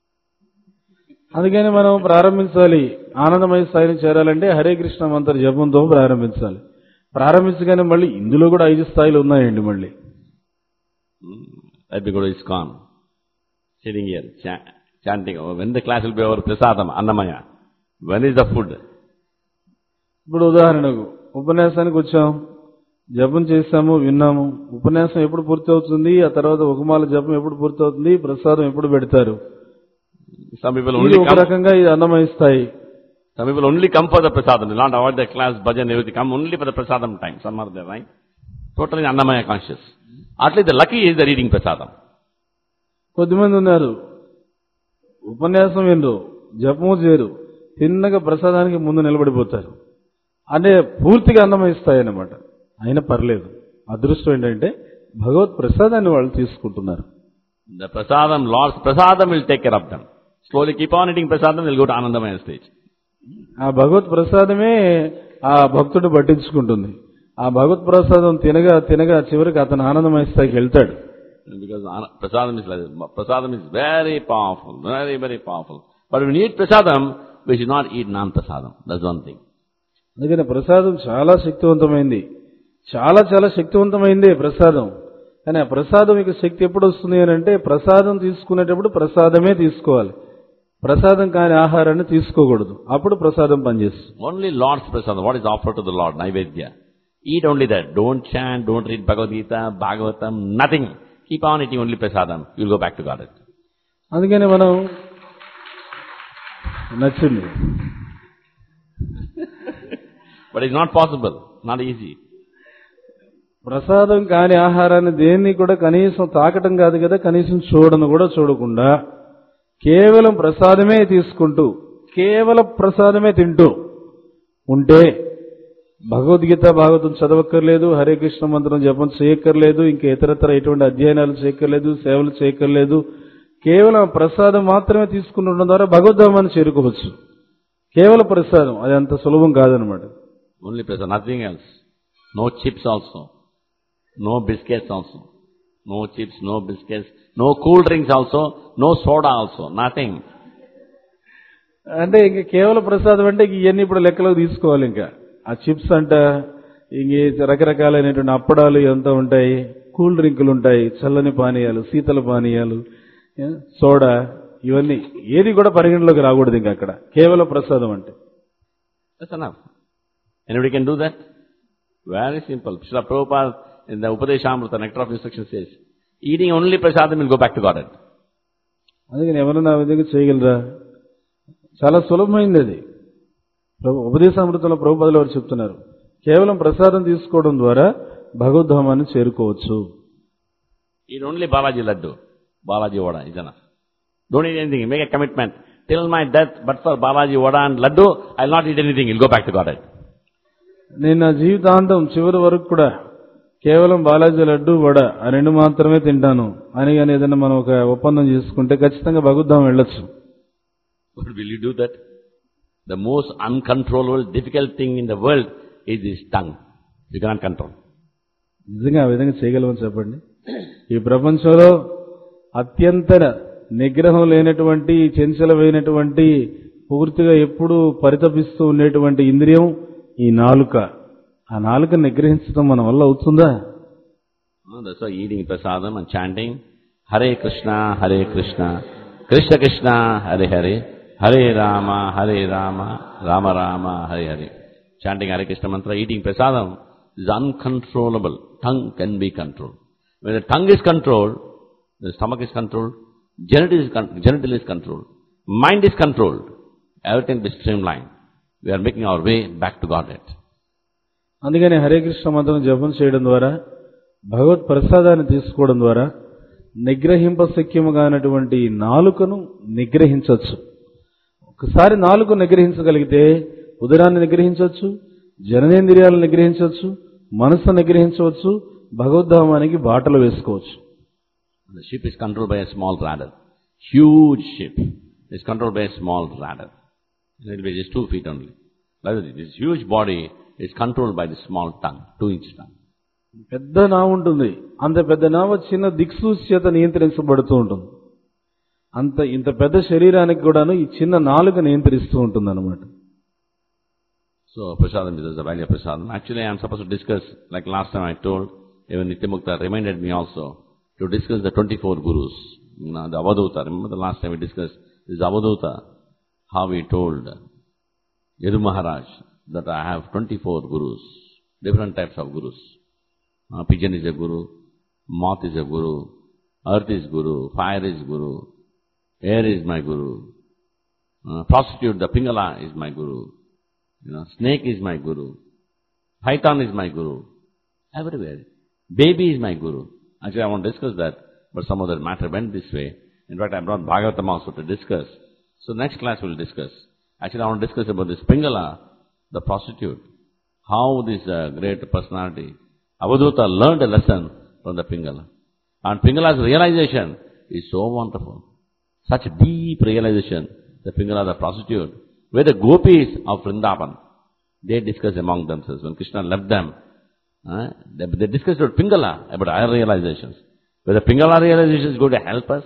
అందుకని మనం ప్రారంభించాలి. ఆనందమయ స్థాయిని చేరాలంటే హరే కృష్ణ మంత్ర జపంతో ప్రారంభించాలి. ప్రారంభించగానే మళ్ళీ ఇందులో కూడా 5 స్థాయిలు ఉన్నాయండి. మళ్ళీ Let me go to ISKCON. Sitting here, chanting. When the class will be over, prasadam, annamaya. When is the food? ఇప్పుడు ఉదాహరణకు ఉపన్యాసానికి వచ్చాం, జపం చేశాము, విన్నాము. ఉపన్యాసం ఎప్పుడు పూర్తి అవుతుంది, ఆ తర్వాత ఒకమాల జపం ఎప్పుడు పూర్తి అవుతుంది, ప్రసాదం ఎప్పుడు పెడతారు? Some people only ఒక రకంగా ఇది అన్నమయ స్థాయి. Some people only come for the prasadam. They not avoid the class, bhajan, everything. Come only for the prasadam time. Some are there, right? Totally annamaya conscious. At least the lucky is the reading prasadam. కొద్దిమంది ఉన్నారు, ఉపన్యాసం వినరు, జపము చేయరు, తిన్నగా ప్రసాదానికి ముందు నిలబడిపోతారు. అంటే పూర్తిగా అన్నమయ స్థాయి అన్నమాట. అయినా పర్లేదు. అదృష్టం ఏంటంటే భగవత్ ప్రసాదాన్ని వాళ్ళు తీసుకుంటున్నారు. The prasadam, Lord's prasadam will take care of them. Slowly keep on eating prasadam, they'll go to Anandamaya stage. ఆ భగవత్ ప్రసాదమే ఆ భక్తుడు పట్టించుకుంటుంది. ఆ భగవత్ ప్రసాదం తినగా చివరికి అతను ఆనందమయ స్థాయికి వెళ్తాడు. Because prasadam is very powerful, very, very powerful. But when we eat prasadam, we should not eat non-prasadam. That's one thing. అందుకని ప్రసాదం చాలా శక్తివంతమైంది. చాలా శక్తివంతమైందే ప్రసాదం. కానీ ఆ ప్రసాదం యొక్క శక్తి ఎప్పుడు వస్తుంది అని అంటే ప్రసాదం తీసుకునేటప్పుడు ప్రసాదమే తీసుకోవాలి. ప్రసాదం కాని ఆహారాన్ని తీసుకోకూడదు. అప్పుడు ప్రసాదం పనిచేస్తుంది. Only Lord's prasadam. What is offered to the Lord? Naivedya. Eat only that. Don't chant, don't read Bhagavad Gita, Bhagavatam, nothing. Keep on eating only prasadam. You'll go back to Godhead. అందుకని మనం నచ్చింది. But it's not possible. Not easy. ప్రసాదం కాని ఆహారాన్ని దేన్ని కూడా కనీసం తాకటం కాదు కదా, కనీసం చూడను కూడా చూడకుండా కేవలం ప్రసాదమే తీసుకుంటూ కేవలం ప్రసాదమే తింటూ ఉంటే భగవద్గీత భాగవతం చదవక్కర్లేదు, హరే కృష్ణ మంత్రం జపం చేయక్కర్లేదు, ఇంకా ఇతరతర ఎటువంటి అధ్యయనాలు చేయక్కర్లేదు, సేవలు చేయక్కర్లేదు. కేవలం ప్రసాదం మాత్రమే తీసుకుంటుండడం ద్వారా భగవద్ధామాన్ని చేరుకోవచ్చు. కేవలం ప్రసాదం అది అంత సులభం కాదనమాట. Only prasadam, nothing else. No chips also. No biscuits also. No chips, no biscuits, no cool drinks also, no soda also, nothing. అంటే ఇంక కేవలం ప్రసాదం అంటే ఇవన్నీ ఇప్పుడు లెక్కలోకి తీసుకోవాలి. ఇంకా ఆ చిప్స్ అంట, ఇంక రకరకాలైనటువంటి అప్పడాలు ఇవంతా ఉంటాయి, కూల్ డ్రింకులు ఉంటాయి, చల్లని పానీయాలు, శీతల పానీయాలు, సోడా, ఇవన్నీ ఏది కూడా పరిగణలోకి రాకూడదు ఇంకా అక్కడ, కేవలం ప్రసాదం అంటే. That's enough. Anybody can do that? Very simple. Srila Prabhupada in the Upadeshamrita, Nectar of Instruction says, eating only prasadam will go back to Godhead. అందుకని ఎవరైనా ఆ విధంగా చేయగలరా? చాలా సులభమైంది అది. ఉపదేశామృతంలో ప్రభుపాదులు వారు చెప్తున్నారు, కేవలం ప్రసాదం తీసుకోవడం ద్వారా భగవద్ధామాన్ని చేరుకోవచ్చు. Eat only Balaji Laddu, Balaji Vada is enough. Don't eat anything. Make a commitment. Till my death, but for Balaji Vada and Laddu, I will not eat anything. He will go back to Godhead. నేను నా జీవితాంతం చివరి వరకు కూడా కేవలం బాలాజీ లడ్డు వడ ఆ రెండు మాత్రమే తింటాను అని కానీ ఏదైనా మనం ఒక ఒప్పందం చేసుకుంటే ఖచ్చితంగా భగవద్ధామం వెళ్ళొచ్చు. But will you do that? The most uncontrollable, difficult thing in the world is this tongue. You cannot control. నిజంగా ఆ విధంగా చేయగలమని చెప్పండి. ఈ ప్రపంచంలో అత్యంత నిగ్రహం లేనటువంటి, చంచలమైనటువంటి, పూర్తిగా ఎప్పుడూ పరితపిస్తూ ఉండేటువంటి ఇంద్రియం ఈ నాలుక. ఆ నాలుక నిగ్రహించడం మన వల్ల అవుతుందా? That's why eating prasadam and chanting Hare Krishna, Krishna Krishna, Hare Hare, Hare Rama, Rama Rama, Hare Hare. Chanting Hare Krishna mantra, eating prasadam is uncontrollable. Tongue can be controlled. When the tongue is controlled, the stomach is controlled, genital is controlled, mind is controlled, everything is streamlined. We are making our way back to Godhead. అందుకని హరే కృష్ణ మంత్రం జపం చేయడం ద్వారా, భగవత్ ప్రసాదాన్ని తీసుకోవడం ద్వారా నిగ్రహింపశక్యముగానటువంటి నాలుకను నిగ్రహించవచ్చు. ఒకసారి నాలుక నిగ్రహించగలిగితే ఉదరాన్ని నిగ్రహించవచ్చు, జననేంద్రియాలను నిగ్రహించవచ్చు, మనస్సును నిగ్రహించవచ్చు, భగవద్ధామానికి బాటలు వేసుకోవచ్చు. The ship is controlled by a small rudder. Huge ship is controlled by a small rudder. It will be just 2 feet only. This huge body is controlled by the small tongue, 2-inch tongue. పెద్ద నావ ఉంటుంది, అంత పెద్ద నావ చిన్న దిక్సూచి చేత నియంత్రించబడుతూ ఉంటుంది. ఇంత పెద్ద శరీరానికి కూడాను ఈ చిన్న నాలుక నియంత్రిస్తూ ఉంటుంది అన్నమాట. So prasadam is the value of prasadam. Actually I am supposed to discuss, like last time I told, even Nityamukta reminded me also to discuss the 24 gurus. The Avaduta, remember the last time we discussed this Avaduta, how he told Yadu Maharaj that I have 24 gurus, different types of gurus. Pigeon is a guru, moth is a guru, earth is guru, fire is guru, air is my guru, prostitute, the Pingala is my guru, snake is my guru, python is my guru, everywhere. Baby is my guru. Actually I want to discuss that, but some other matter went this way. In fact I brought Bhagavatam also to discuss. So next class we will discuss. Actually I want to discuss about this Pingala, the prostitute. How this great personality, Avaduta, learned a lesson from the Pingala. And Pingala's realization is so wonderful. Such deep realization, the Pingala, the prostitute, where the gopis of Vrindavan, they discuss among themselves. When Krishna left them, they discussed about Pingala, about our realizations. Whether the Pingala realization is going to help us.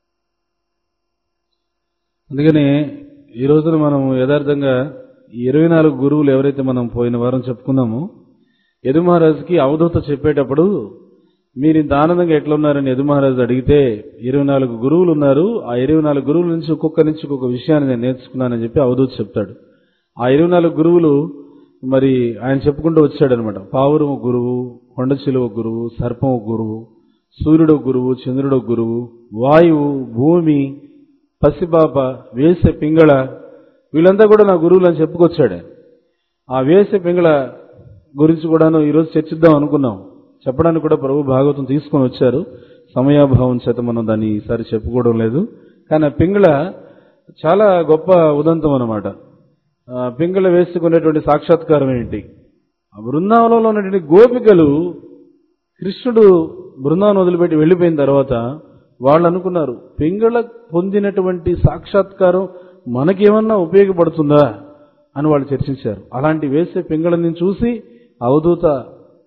అందుకని ఈ రోజున మనం యథార్థంగా 24 గురువులు ఎవరైతే మనం పోయిన వారం చెప్పుకున్నామో, యదు మహారాజుకి అవధూత చెప్పేటప్పుడు మీరు ఇంత ఆనందంగా ఎట్లా ఉన్నారని యదు మహారాజు అడిగితే 24 గురువులు ఉన్నారు, ఆ 24 గురువుల నుంచి ఒక్కొక్క విషయాన్ని నేను నేర్చుకున్నానని చెప్పి అవధూత చెప్తాడు. ఆ 24 గురువులు మరి ఆయన చెప్పుకుంటూ వచ్చాడనమాట. పావురం ఒక గురువు, కొండచిలువ గురువు, సర్పం ఒక గురువు, సూర్యుడు గురువు, చంద్రుడు గురువు, వాయువు, భూమి, పసిపాప, వేసే పింగళ, వీళ్ళంతా కూడా నా గురువులు అని చెప్పుకొచ్చాడు. ఆ వేసే పింగళ గురించి కూడాను ఈరోజు చర్చిద్దాం అనుకున్నాం. చెప్పడానికి కూడా ప్రభు భాగవతం తీసుకొని వచ్చారు. సమయాభావం చేత మనం దాన్ని ఈసారి చెప్పుకోవడం లేదు. కానీ ఆ పింగళ చాలా గొప్ప ఉదంతం అన్నమాట. పింగళ వేసుకునేటువంటి సాక్షాత్కారం ఏంటి? ఆ బృందావనంలో ఉన్నటువంటి గోపికలు కృష్ణుడు బృందావనం వదిలిపెట్టి వెళ్ళిపోయిన తర్వాత వాళ్ళు అనుకున్నారు, పింగళ పొందినటువంటి సాక్షాత్కారం మనకేమన్నా ఉపయోగపడుతుందా అని వాళ్ళు చర్చించారు. అలాంటి వేసే పింగళని చూసి అవధూత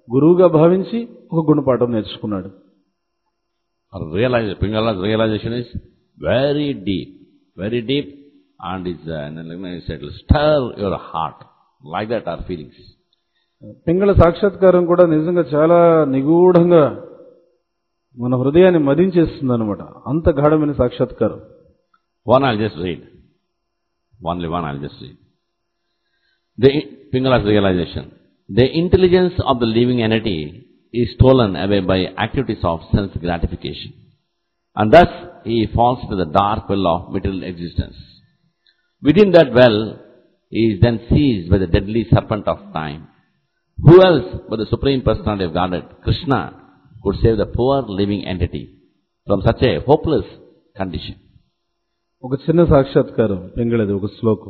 గురువుగా భావించి ఒక గుణపాఠం నేర్చుకున్నాడు. Pingala's realization is very deep, and it will stir your heart. Like that are feelings. Pingala సాక్షాత్కారం కూడా నిజంగా చాలా నిగూఢంగా మన హృదయాన్ని మదించేస్తుంది అనమాట. అంత గాఢమైన సాక్షాత్కారం. I'll just read. Only one I'll just read. Pingala's realization. The intelligence of the living entity is stolen away by activities of sense gratification. And thus he falls to the dark well of material existence. Within that well, he is then seized by the deadly serpent of time. Who else but the Supreme Personality of Godhead, Krishna, could save the poor living entity from such a hopeless condition? ఒక చిన్న సాక్షాత్కారం పింగళది, ఒక శ్లోకం.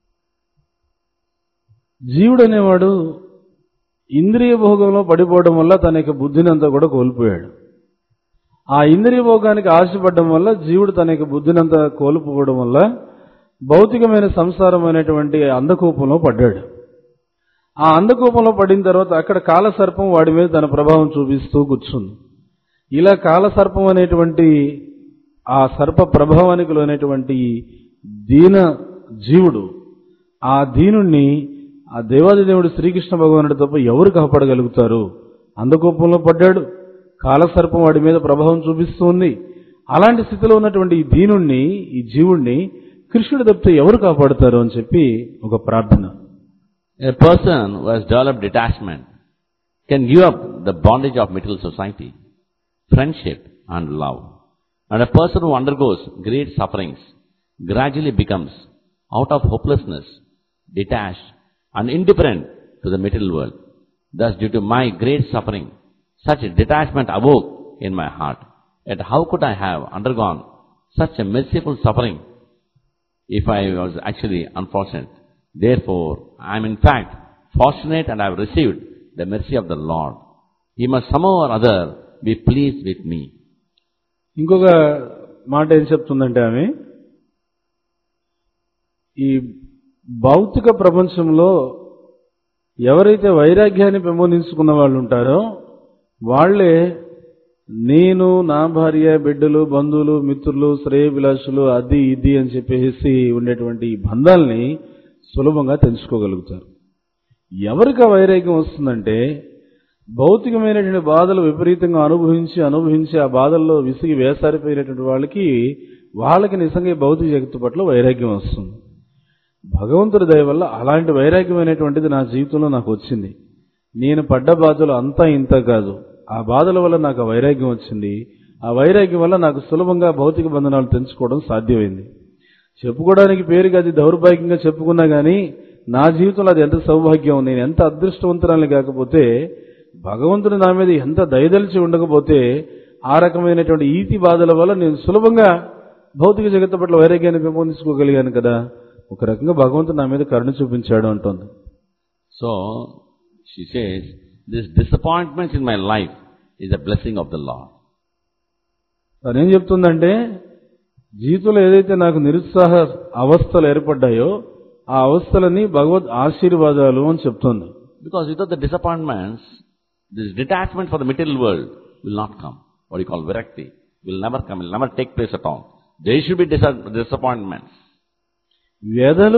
జీవుడు అనేవాడు ఇంద్రియ భోగంలో పడిపోవడం వల్ల తన యొక్క బుద్ధిని అంతా కూడా కోల్పోయాడు. ఆ ఇంద్రియ భోగానికి ఆశపడడం వల్ల జీవుడు తన యొక్క బుద్ధిని అంతా కోల్పోవడం వల్ల భౌతికమైన సంసారమైనటువంటి అంధకూపంలో పడ్డాడు. ఆ అంధకూపంలో పడిన తర్వాత అక్కడ కాలసర్పం వాడి మీద తన ప్రభావం చూపిస్తూ కూర్చుంది. ఇలా కాలసర్పం అనేటువంటి ఆ సర్ప ప్రభావానికి లోనేటువంటి దీన జీవుడు, ఆ దీనుణ్ణి ఆ దేవాదిదేవుడు శ్రీకృష్ణ భగవానుడి తప్ప ఎవరు కాపాడగలుగుతారు? అంధకూపంలో పడ్డాడు, కాలసర్పం వాడి మీద ప్రభావం చూపిస్తుంది. అలాంటి స్థితిలో ఉన్నటువంటి ఈ దీనుణ్ణి, ఈ జీవుణ్ణి కృష్ణుడు తప్పితే ఎవరు కాపాడుతారు అని చెప్పి ఒక ప్రార్థన. A person who has developed detachment can give up the bondage of material society, friendship and love. And a person who undergoes great sufferings gradually becomes, out of hopelessness, detached and indifferent to the material world. Thus, due to my great suffering, such a detachment awoke in my heart. Yet how could I have undergone such a merciful suffering if I was actually unfortunate? Therefore, I am in fact fortunate and I have received the mercy of the Lord. He must somehow or other be pleased with me. ఇంకొక మాట ఏం చెప్తుందంటే ఆమె, ఈ భౌతిక ప్రపంచంలో ఎవరైతే వైరాగ్యాన్ని పెంపొందించుకున్న వాళ్ళు ఉంటారో వాళ్లే నేను, నా భార్య, బిడ్డలు, బంధువులు, మిత్రులు, శ్రేయభిలాషులు, అది ఇది అని చెప్పేసి ఉండేటువంటి ఈ బంధాల్ని సులభంగా తెలుసుకోగలుగుతారు. ఎవరికి ఆ వైరాగ్యం వస్తుందంటే భౌతికమైనటువంటి బాధలు విపరీతంగా అనుభవించి ఆ బాధల్లో విసిగి వేసారిపోయినటువంటి వాళ్ళకి నిజంగా ఈ భౌతిక జగత్తు పట్ల వైరాగ్యం వస్తుంది. భగవంతుడి దయ వల్ల అలాంటి వైరాగ్యం అనేటువంటిది నా జీవితంలో నాకు వచ్చింది. నేను పడ్డ బాధలు అంతా ఇంత కాదు, ఆ బాధల వల్ల నాకు ఆ వైరాగ్యం వచ్చింది. ఆ వైరాగ్యం వల్ల నాకు సులభంగా భౌతిక బంధనాలు తెంచుకోవడం సాధ్యమైంది. చెప్పుకోవడానికి పేరుగా అది దౌర్భాగ్యంగా చెప్పుకున్నా కానీ నా జీవితంలో అది ఎంత సౌభాగ్యం, నేను ఎంత అదృష్టవంతురాలని కాకపోతే, భగవంతుడు నా మీద ఎంత దయదలిచి ఉండకపోతే ఆ రకమైనటువంటి ఈతి బాధల వల్ల నేను సులభంగా భౌతిక జగత్తు పట్ల వైరాగ్యాన్ని పెంపొందించుకోగలిగాను కదా. ఒక రకంగా భగవంతుడు నా మీద కరుణ చూపించాడు అంటోంది. So, she says, this disappointment in my life is a blessing of the Lord. తనేం చెప్తుందంటే, జీవితంలో ఏదైతే నాకు నిరుత్సాహ అవస్థలు ఏర్పడ్డాయో ఆ అవస్థలని భగవద్ ఆశీర్వాదాలు అని చెప్తుంది. Because without the disappointments, this detachment for the material world will not come. What you call virakti will never come, will never take place at all. There should be disappointments. వేదనలు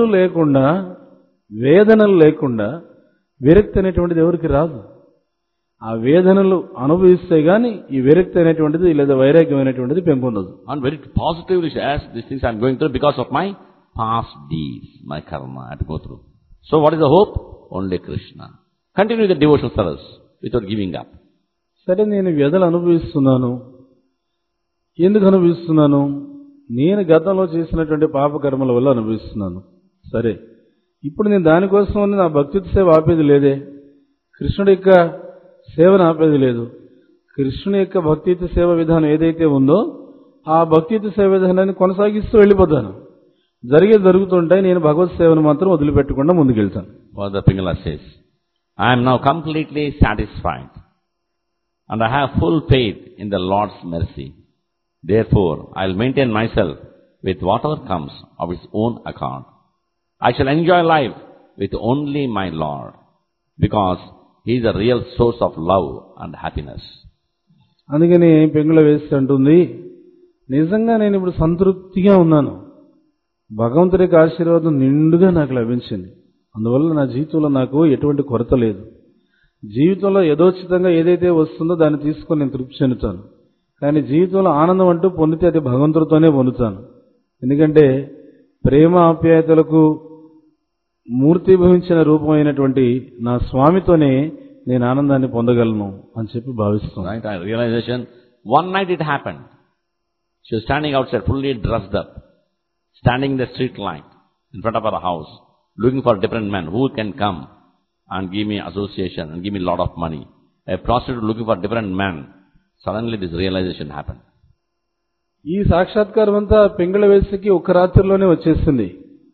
లేకుండా విరక్తి అనేటువంటిది ఎవరికి రాదు. ఆ వేదనలు అనుభవిస్తే గాని ఈ విరక్తి అనేటువంటిది లేదా వైరాగ్యం అనేటువంటిది పెంపొందదు. And very positively she asks, these things I am going through because of my past deeds, my karma I have to go through. So what is the hope? Only Krishna. Continue the devotional service without giving up. సరే, నేను వ్యధలు అనుభవిస్తున్నాను. ఎందుకు అనుభవిస్తున్నాను? నేను గతంలో చేసినటువంటి పాపకర్మల వల్ల అనుభవిస్తున్నాను. సరే, ఇప్పుడు నేను దానికోసం నా భక్తియుత సేవ ఆపేది లేదే, కృష్ణుడి యొక్క సేవను ఆపేది లేదు. కృష్ణుని యొక్క భక్తియుత సేవ విధానం ఏదైతే ఉందో ఆ భక్తియుత సేవ విధానాన్ని కొనసాగిస్తూ వెళ్ళిపోతాను. జరుగుతుంటాయి, నేను భగవత్ సేవను మాత్రం వదిలిపెట్టకుండా ముందుకెళ్తాను. Father Pingala says, I am now completely satisfied and I have full faith in the Lord's mercy. Therefore, I will maintain myself with whatever comes of its own accord. I shall enjoy life with only my Lord, because He is the real source of love and happiness. అందుకని పెంగుళ వేసి అంటుంది, నిజంగా నేను ఇప్పుడు సంతృప్తిగా ఉన్నాను. భగవంతుడి యొక్క ఆశీర్వాదం నిండుగా నాకు లభించింది. అందువల్ల నా జీవితంలో నాకు ఎటువంటి కొరత లేదు. జీవితంలో యథోచితంగా ఏదైతే వస్తుందో దాన్ని తీసుకొని నేను తృప్తి చెందుతాను. కానీ జీవితంలో ఆనందం అంటూ పొందితే అది భగవంతుడితోనే పొందుతాను. ఎందుకంటే ప్రేమ ఆప్యాయతలకు మూర్తిభవించిన రూపమైనటువంటి నా స్వామితోనే నేను ఆనందాన్ని పొందగలను అని చెప్పి భావిస్తున్నాను. Right? I realization, one night it happened. She was standing outside, fully dressed up, standing in the street light in front of her house, looking for different men who can come and give me association and give me a lot of money. A prostitute looking for different men. Suddenly this realization happened. ఈ సాక్షాత్కారం అంతా పెంగళ వేసికి ఒక రాత్రిలోనే వచ్చేసింది.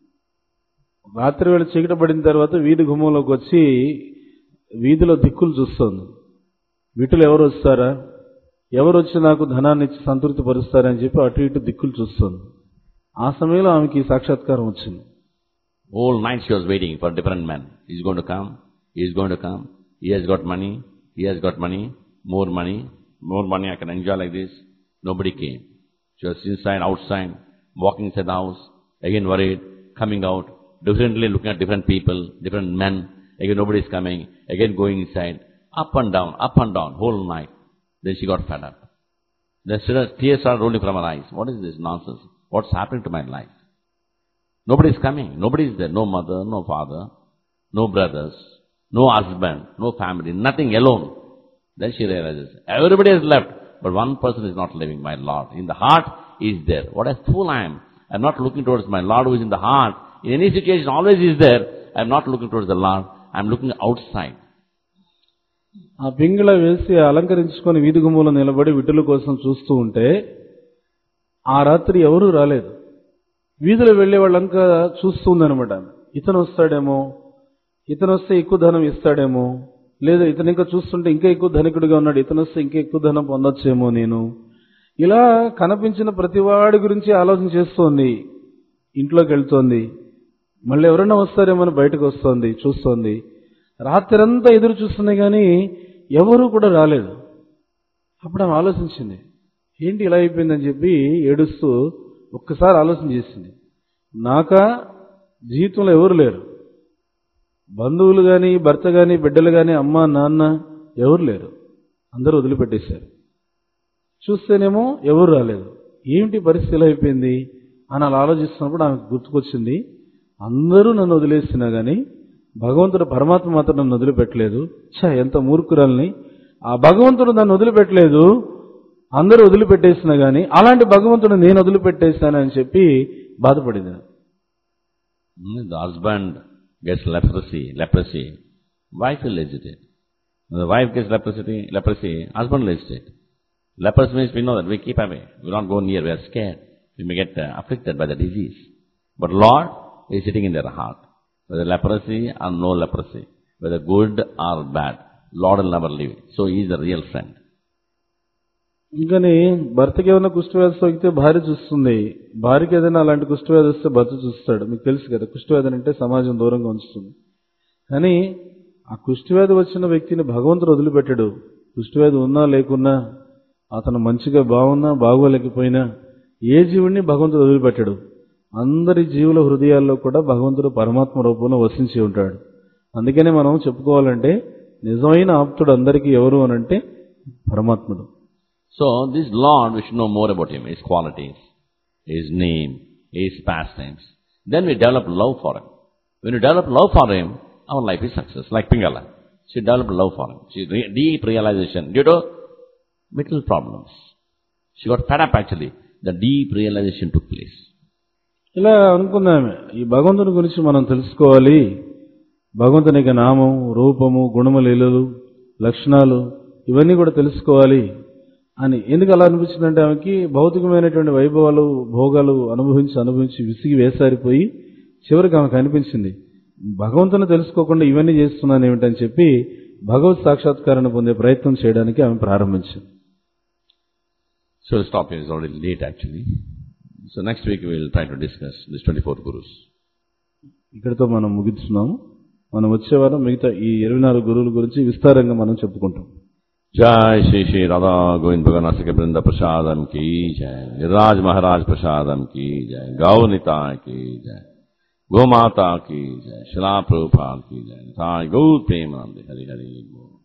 రాత్రి వేళ చీకటి పడిన తర్వాత వీధి గుమ్మంలోకి వచ్చి వీధిలో దిక్కులు చూస్తోంది. వీటిలో ఎవరు వస్తారా, ఎవరు వచ్చి నాకు ధనాన్ని ఇచ్చి సంతృప్తి పరుస్తారని చెప్పి అటు ఇటు దిక్కులు చూస్తోంది. ఆ సమయంలో ఆమెకి సాక్షాత్కారం వచ్చింది. Whole night she was waiting for different men. He's going to come, he's going to come, he has got money, he has got money, more money, I can enjoy like this. Nobody came. She was inside, outside, walking inside the house, again worried, coming out, differently looking at different people, different men, again nobody is coming, again going inside, up and down, whole night. Then she got fed up. Then tears started rolling from her eyes. What is this nonsense? What's happening to my life? Nobody is coming, nobody is there, no mother, no father, no brothers, no husband, no family, nothing, alone. Then she realizes, everybody has left, but one person is not living, my Lord. In the heart, he is there. What a fool I am. I am not looking towards my Lord who is in the heart. In any situation, always is there. I am not looking towards the Lord. I am looking outside. ఆ పింగిళ వేసి అలంకరించుకొని వీధి గుమ్మంలో నిలబడి విటుల కోసం చూస్తూ ఉంటే ఆ రాత్రి ఎవరూ రాలేదు. వీధిలో వెళ్లే వాళ్ళంతా చూస్తూ ఉందనమాట. ఇతను వస్తాడేమో, ఇతను వస్తే ఎక్కువ ధనం ఇస్తాడేమో, లేదా ఇతను ఇంకా చూస్తుంటే ఇంకా ఎక్కువ ధనికుడిగా ఉన్నాడు, ఇతను వస్తే ఇంకా ఎక్కువ ధనం పొందొచ్చేమో నేను. ఇలా కనిపించిన ప్రతివాడి గురించి ఆలోచన చేస్తోంది. ఇంట్లోకి వెళ్తోంది, మళ్ళీ ఎవరైనా వస్తారేమో అని బయటకు వస్తోంది, చూస్తోంది. రాత్రంతా ఎదురు చూస్తుంది కానీ ఎవరూ కూడా రాలేదు. అప్పుడు ఆమె ఆలోచించింది, ఏంటి ఇలా అయిపోయిందని చెప్పి ఏడుస్తూ ఒక్కసారి ఆలోచన చేసింది. నాకా జీవితంలో ఎవరు లేరు, బంధువులు కానీ, భర్త కానీ, బిడ్డలు కానీ, అమ్మ నాన్న ఎవరు లేరు, అందరూ వదిలిపెట్టేశారు. చూస్తేనేమో ఎవరు రాలేదు, ఏమిటి పరిస్థితి ఇలా అయిపోయింది అని అలా ఆలోచిస్తున్నప్పుడు ఆమెకు గుర్తుకొచ్చింది, అందరూ నన్ను వదిలేసినా కానీ భగవంతుడు పరమాత్మ మాత్రం నన్ను వదిలిపెట్టలేదు. ఎంత మూర్ఖురాల్ని, ఆ భగవంతుడు నన్ను వదిలిపెట్టలేదు, అందరూ వదిలిపెట్టేసినా కానీ అలాంటి భగవంతుడు నేను వదిలిపెట్టేశానని చెప్పి బాధపడింది. The husband gets leprosy, wife will hesitate. The wife gets leprosy, husband will hesitate. Leprosy means we know that we keep away, we will not go near, we are scared, we may get afflicted by the disease. But Lord is sitting in their heart. Whether leprosy or no leprosy, whether good or bad, Lord will never leave. So he is the real friend. ఇంకని భర్తకి ఏమైనా కుష్ఠవ్యాధి సోకితే భార్య చూస్తుంది, భార్యకి ఏదైనా అలాంటి కుష్ఠవ్యాధి వస్తే భర్త చూస్తాడు. మీకు తెలుసు కదా, కుష్ఠవ్యాధి అంటే సమాజం దూరంగా ఉంచుతుంది. కానీ ఆ కుష్ఠవ్యాధి వచ్చిన వ్యక్తిని భగవంతుడు వదిలిపెట్టాడు. కుష్ఠవ్యాధి ఉన్నా లేకున్నా, అతను మంచిగా బాగున్నా బాగోలేకపోయినా ఏ జీవుడిని భగవంతుడు వదిలిపెట్టాడు. అందరి జీవుల హృదయాల్లో కూడా భగవంతుడు పరమాత్మ రూపంలో వసించి ఉంటాడు. అందుకనే మనం చెప్పుకోవాలంటే నిజమైన ఆప్తుడు అందరికీ ఎవరు అనంటే పరమాత్ముడు. So this Lord, we should know more about him, his qualities, his name, his pastimes. Then we develop love for him. When we develop love for him, our life is success. Like Pingala, she developed love for him. She deep realization due to mental problems. She got fed up actually. The deep realization took place. ఇలా అనుకున్నామే, ఈ భగవంతుని గురించి మనం తెలుసుకోవాలి. భగవంతుని యొక్క నామం, రూపము, గుణము, లీలలు, లక్షణాలు ఇవన్నీ కూడా తెలుసుకోవాలి అని ఎందుకు అలా అనిపించిందంటే, ఆమెకి భౌతికమైనటువంటి వైభవాలు, భోగాలు అనుభవించి విసిగి వేసారిపోయి చివరికి ఆమెకు అనిపించింది, భగవంతుని తెలుసుకోకుండా ఇవన్నీ చేస్తున్నాను ఏమిటని చెప్పి భగవత్ సాక్షాత్కారాన్ని పొందే ప్రయత్నం చేయడానికి ఆమె ప్రారంభించింది. So we'll stop here. It's already late actually. So next week we will try to discuss these 24 gurus. ఇక్కడితో మనం ముగిస్తున్నాము. మనం వచ్చేవారం మిగతా ఈ 24 గురువుల గురించి విస్తారంగా మనం చెప్పుకుంటాం. जय श्री श्री राधा गोविंद भगवान के वृंद प्रसादम की जय, गिरिराज महाराज प्रसादम की जय, गौ निताय की जय, गौ माता की जय, शिला प्रभुपाद की जय, निताय गौ प्रेमानंद हरि हरि बोल.